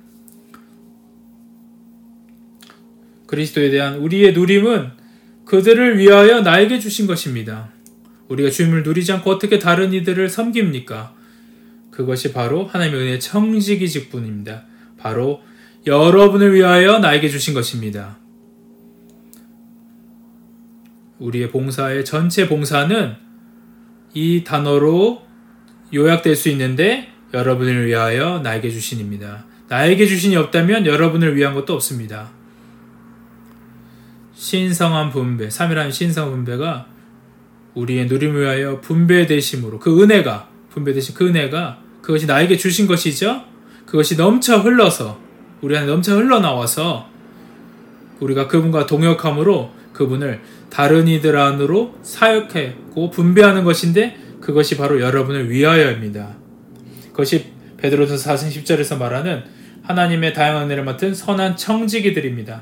그리스도에 대한 우리의 누림은 그들을 위하여 나에게 주신 것입니다. 우리가 주님을 누리지 않고 어떻게 다른 이들을 섬깁니까? 그것이 바로 하나님의 은혜의 청지기 직분입니다. 바로 여러분을 위하여 나에게 주신 것입니다. 우리의 봉사의 전체 봉사는 이 단어로 요약될 수 있는데 여러분을 위하여 나에게 주신입니다. 나에게 주신이 없다면 여러분을 위한 것도 없습니다. 신성한 분배, 삼일하나님 신성한 분배가 우리의 누림을 위하여 분배되심으로 그 은혜가 분배되신 그 은혜가 그것이 나에게 주신 것이죠. 그것이 넘쳐 흘러서 우리 안에 넘쳐 흘러나와서 우리가 그분과 동역함으로 그분을 다른 이들 안으로 사역하고 분배하는 것인데 그것이 바로 여러분을 위하여입니다. 그것이 베드로전서 사 장 십 절에서 말하는 하나님의 다양한 은혜를 맡은 선한 청지기들입니다.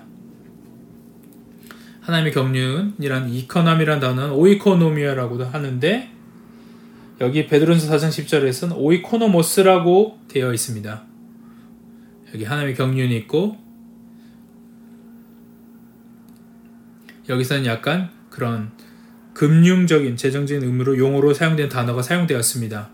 하나님의 경륜이란 이코노미란 단어는 오이코노미아라고도 하는데 여기 베드로전서 사 장 십 절에서는 오이코노모스라고 되어 있습니다. 여기 하나님의 경륜이 있고 여기서는 약간 그런 금융적인 재정적인 의미로 용어로 사용된 단어가 사용되었습니다.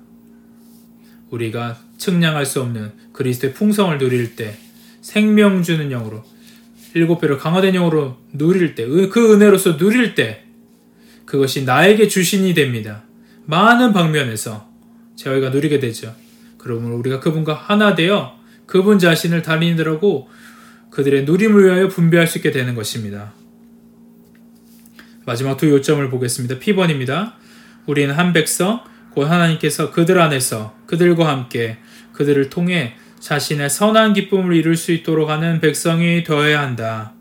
우리가 측량할 수 없는 그리스도의 풍성을 누릴 때 생명 주는 영으로 일곱 배로 강화된 영으로 누릴 때, 그 은혜로서 누릴 때 그것이 나에게 주신이 됩니다. 많은 방면에서 저희가 누리게 되죠. 그러면 우리가 그분과 하나 되어 그분 자신을 다른 이들하고 그들의 누림을 위하여 분배할 수 있게 되는 것입니다. 마지막 두 요점을 보겠습니다. 피번입니다. 우리는 한 백성, 곧 하나님께서 그들 안에서 그들과 함께 그들을 통해 자신의 선한 기쁨을 이룰 수 있도록 하는 백성이 되어야 한다.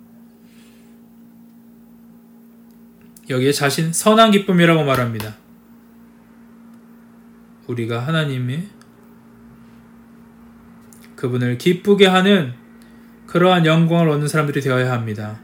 여기에 자신 선한 기쁨이라고 말합니다. 우리가 하나님의 그분을 기쁘게 하는 그러한 영광을 얻는 사람들이 되어야 합니다.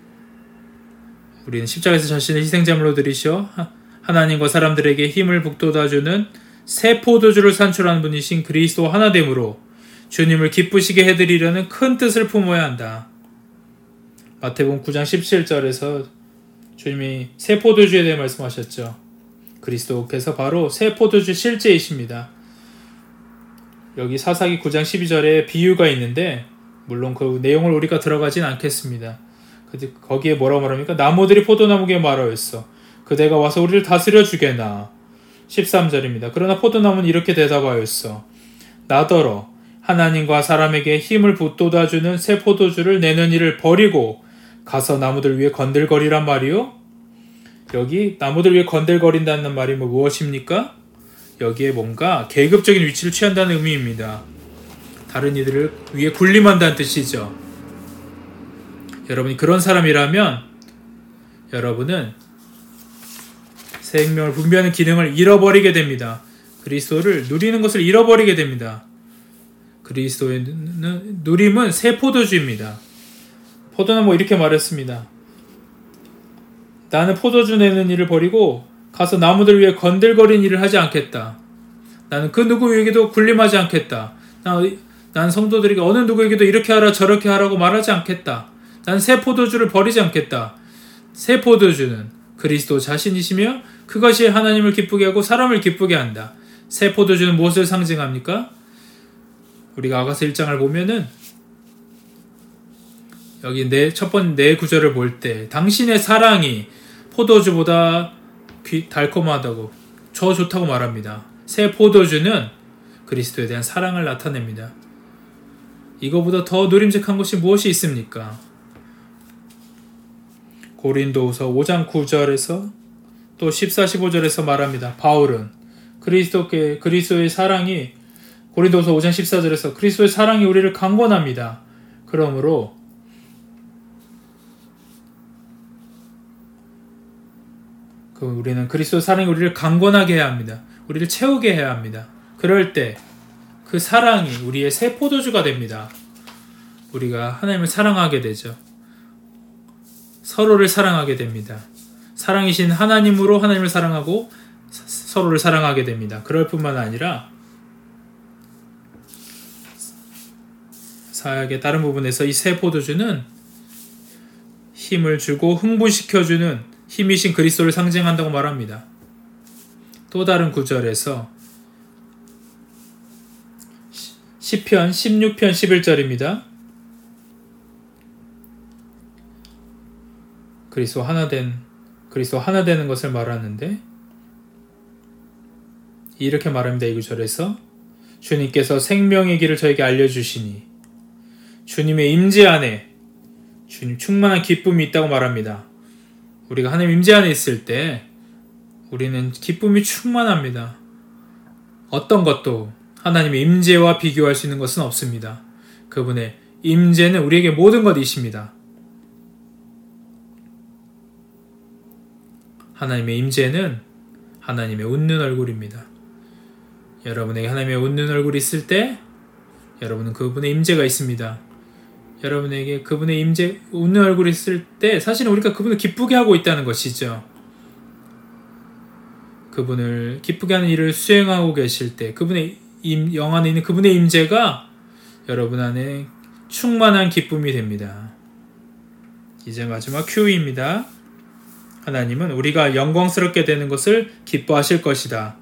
우리는 십자가에서 자신을 희생제물로 드리셔 하나님과 사람들에게 힘을 북돋아주는 새 포도주를 산출하는 분이신 그리스도 하나됨으로 주님을 기쁘시게 해드리려는 큰 뜻을 품어야 한다. 마태복음 구 장 십칠 절에서 주님이 새 포도주에 대해 말씀하셨죠. 그리스도께서 바로 새 포도주 실제이십니다. 여기 사사기 구 장 십이 절에 비유가 있는데 물론 그 내용을 우리가 들어가진 않겠습니다. 거기에 뭐라고 말합니까? 나무들이 포도나무에게 말하였어. 그대가 와서 우리를 다스려 주게나. 십삼 절입니다. 그러나 포도나무는 이렇게 대답하였어. 나더러 하나님과 사람에게 힘을 북돋아주는 새 포도주를 내는 일을 버리고 가서 나무들 위에 건들거리란 말이요? 여기 나무들 위에 건들거린다는 말이 뭐 무엇입니까? 여기에 뭔가 계급적인 위치를 취한다는 의미입니다. 다른 이들을 위에 군림한다는 뜻이죠. 여러분이 그런 사람이라면 여러분은 생명을 분배하는 기능을 잃어버리게 됩니다. 그리스도를 누리는 것을 잃어버리게 됩니다. 그리스도의 누림은 새 포도주입니다. 포도나무 이렇게 말했습니다. 나는 포도주 내는 일을 버리고 가서 나무들 위에 건들거리는 일을 하지 않겠다. 나는 그 누구에게도 군림하지 않겠다. 나는 성도들에게 어느 누구에게도 이렇게 하라 저렇게 하라고 말하지 않겠다. 나는 새 포도주를 버리지 않겠다. 새 포도주는 그리스도 자신이시며 그것이 하나님을 기쁘게 하고 사람을 기쁘게 한다. 새 포도주는 무엇을 상징합니까? 우리가 아가서 일 장을 보면은 여기 네, 첫 번째 네 구절을 볼 때 당신의 사랑이 포도주보다 귀, 달콤하다고 저 좋다고 말합니다. 새 포도주는 그리스도에 대한 사랑을 나타냅니다. 이거보다 더 누림직한 것이 무엇이 있습니까? 고린도후서 오 장 구 절에서 또 십사, 십오 절에서 말합니다. 바울은 그리스도께 그리스도의 사랑이 고린도후서 오 장 십사 절에서 그리스도의 사랑이 우리를 강권합니다. 그러므로 그 우리는 그리스도의 사랑이 우리를 강권하게 해야 합니다. 우리를 채우게 해야 합니다. 그럴 때 그 사랑이 우리의 새 포도주가 됩니다. 우리가 하나님을 사랑하게 되죠. 서로를 사랑하게 됩니다. 사랑이신 하나님으로 하나님을 사랑하고 서로를 사랑하게 됩니다. 그럴 뿐만 아니라 사역의 다른 부분에서 이 새 포도주는 힘을 주고 흥분시켜주는 힘이신 그리스도를 상징한다고 말합니다. 또 다른 구절에서 시편 십육 편 십일 절입니다. 그리스도 하나 된 그리스도 하나 되는 것을 말하는데 이렇게 말합니다. 이 구절에서 주님께서 생명의 길을 저에게 알려주시니 주님의 임재 안에 주님 충만한 기쁨이 있다고 말합니다. 우리가 하나님 임재 안에 있을 때 우리는 기쁨이 충만합니다. 어떤 것도 하나님의 임재와 비교할 수 있는 것은 없습니다. 그분의 임재는 우리에게 모든 것이십니다. 하나님의 임재는 하나님의 웃는 얼굴입니다. 여러분에게 하나님의 웃는 얼굴이 있을 때 여러분은 그분의 임재가 있습니다. 여러분에게 그분의 임재, 웃는 얼굴이 있을 때 사실은 우리가 그분을 기쁘게 하고 있다는 것이죠. 그분을 기쁘게 하는 일을 수행하고 계실 때 그분의 임, 영 안에 있는 그분의 임재가 여러분 안에 충만한 기쁨이 됩니다. 이제 마지막 큐입니다. 하나님은 우리가 영광스럽게 되는 것을 기뻐하실 것이다.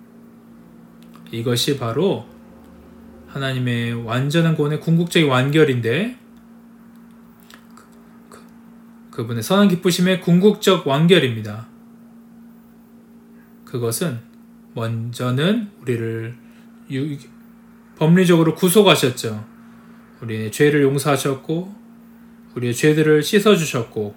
이것이 바로 하나님의 완전한 구원의 궁극적인 완결인데 그분의 선한 기쁘심의 궁극적 완결입니다. 그것은 먼저는 우리를 유, 법리적으로 구속하셨죠. 우리의 죄를 용서하셨고 우리의 죄들을 씻어주셨고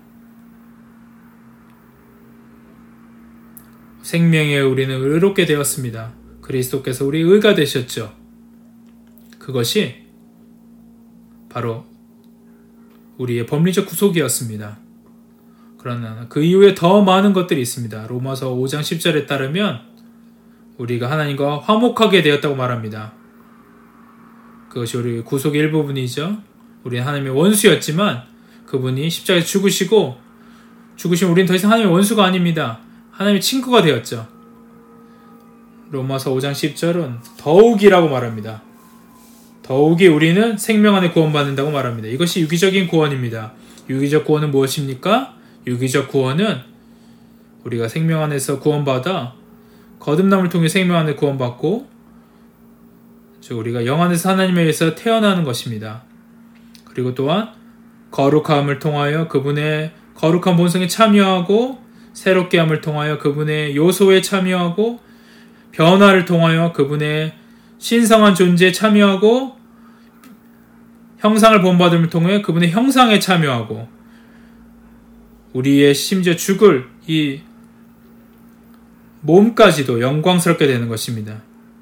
생명에 우리는 의롭게 되었습니다. 그리스도께서 우리 의가 되셨죠. 그것이 바로 우리의 법리적 구속이었습니다. 그러나 그 이후에 더 많은 것들이 있습니다. 로마서 오 장 십 절에 따르면 우리가 하나님과 화목하게 되었다고 말합니다. 그것이 우리 구속의 일부분이죠. 우리는 하나님의 원수였지만 그분이 십자가에 죽으시고 죽으시면 우리는 더 이상 하나님의 원수가 아닙니다. 하나님의 친구가 되었죠. 로마서 오 장 십 절은 더욱이라고 말합니다. 더욱이 우리는 생명 안에 구원받는다고 말합니다. 이것이 유기적인 구원입니다. 유기적 구원은 무엇입니까? 유기적 구원은 우리가 생명 안에서 구원받아 거듭남을 통해 생명 안에 구원받고 즉 우리가 영 안에서 하나님에 의해서 태어나는 것입니다. 그리고 또한 거룩함을 통하여 그분의 거룩한 본성에 참여하고 새롭게 함을 통하여 그분의 요소에 참여하고 변화를 통하여 그분의 신성한 존재에 참여하고 형상을 본받음을 통해 그분의 형상에 참여하고 우리의 심지어 죽을 이 몸까지도 영광스럽게 되는 것입니다.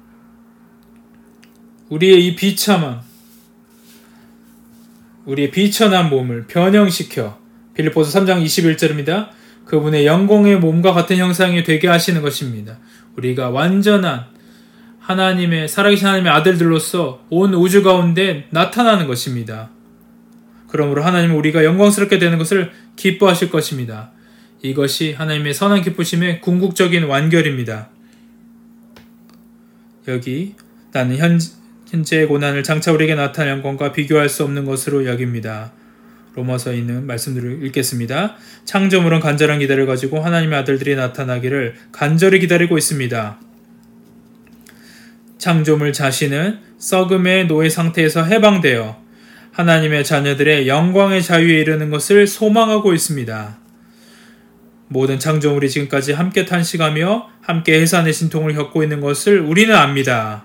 우리의 이 비참한 우리의 비천한 몸을 변형시켜 빌립보서 삼 장 이십일 절입니다. 그분의 영광의 몸과 같은 형상이 되게 하시는 것입니다. 우리가 완전한 하나님의 살아계신 하나님의 아들들로서 온 우주 가운데 나타나는 것입니다. 그러므로 하나님은 우리가 영광스럽게 되는 것을 기뻐하실 것입니다. 이것이 하나님의 선한 기쁘심의 궁극적인 완결입니다. 여기 나는 현, 현재의 고난을 장차 우리에게 나타난 영광과 비교할 수 없는 것으로 여깁니다. 로마서에 있는 말씀들을 읽겠습니다. 창조물은 간절한 기대를 가지고 하나님의 아들들이 나타나기를 간절히 기다리고 있습니다. 창조물 자신은 썩음의 노예 상태에서 해방되어 하나님의 자녀들의 영광의 자유에 이르는 것을 소망하고 있습니다. 모든 창조물이 지금까지 함께 탄식하며 함께 해산의 신통을 겪고 있는 것을 우리는 압니다.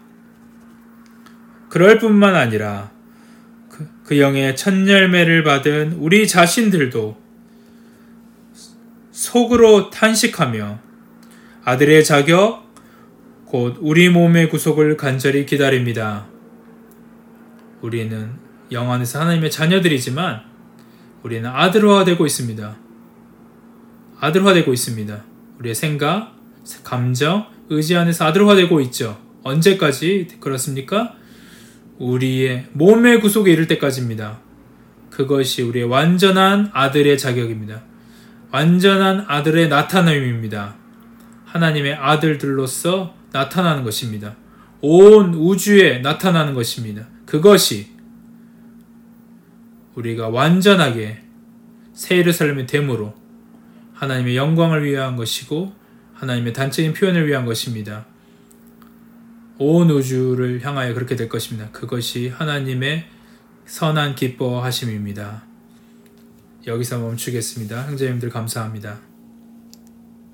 그럴 뿐만 아니라 그, 그 영의 첫 열매를 받은 우리 자신들도 속으로 탄식하며 아들의 자격, 곧 우리 몸의 구속을 간절히 기다립니다. 우리는 영 안에서 하나님의 자녀들이지만 우리는 아들화되고 있습니다. 아들화되고 있습니다. 우리의 생각, 감정, 의지 안에서 아들화되고 있죠. 언제까지 그렇습니까? 우리의 몸의 구속에 이를 때까지입니다. 그것이 우리의 완전한 아들의 자격입니다. 완전한 아들의 나타남입니다. 하나님의 아들들로서 나타나는 것입니다. 온 우주에 나타나는 것입니다. 그것이 우리가 완전하게 새 예루살렘이 됨으로 하나님의 영광을 위한 것이고 하나님의 단적인 표현을 위한 것입니다. 온 우주를 향하여 그렇게 될 것입니다. 그것이 하나님의 선한 기뻐하심입니다. 여기서 멈추겠습니다. 형제님들 감사합니다.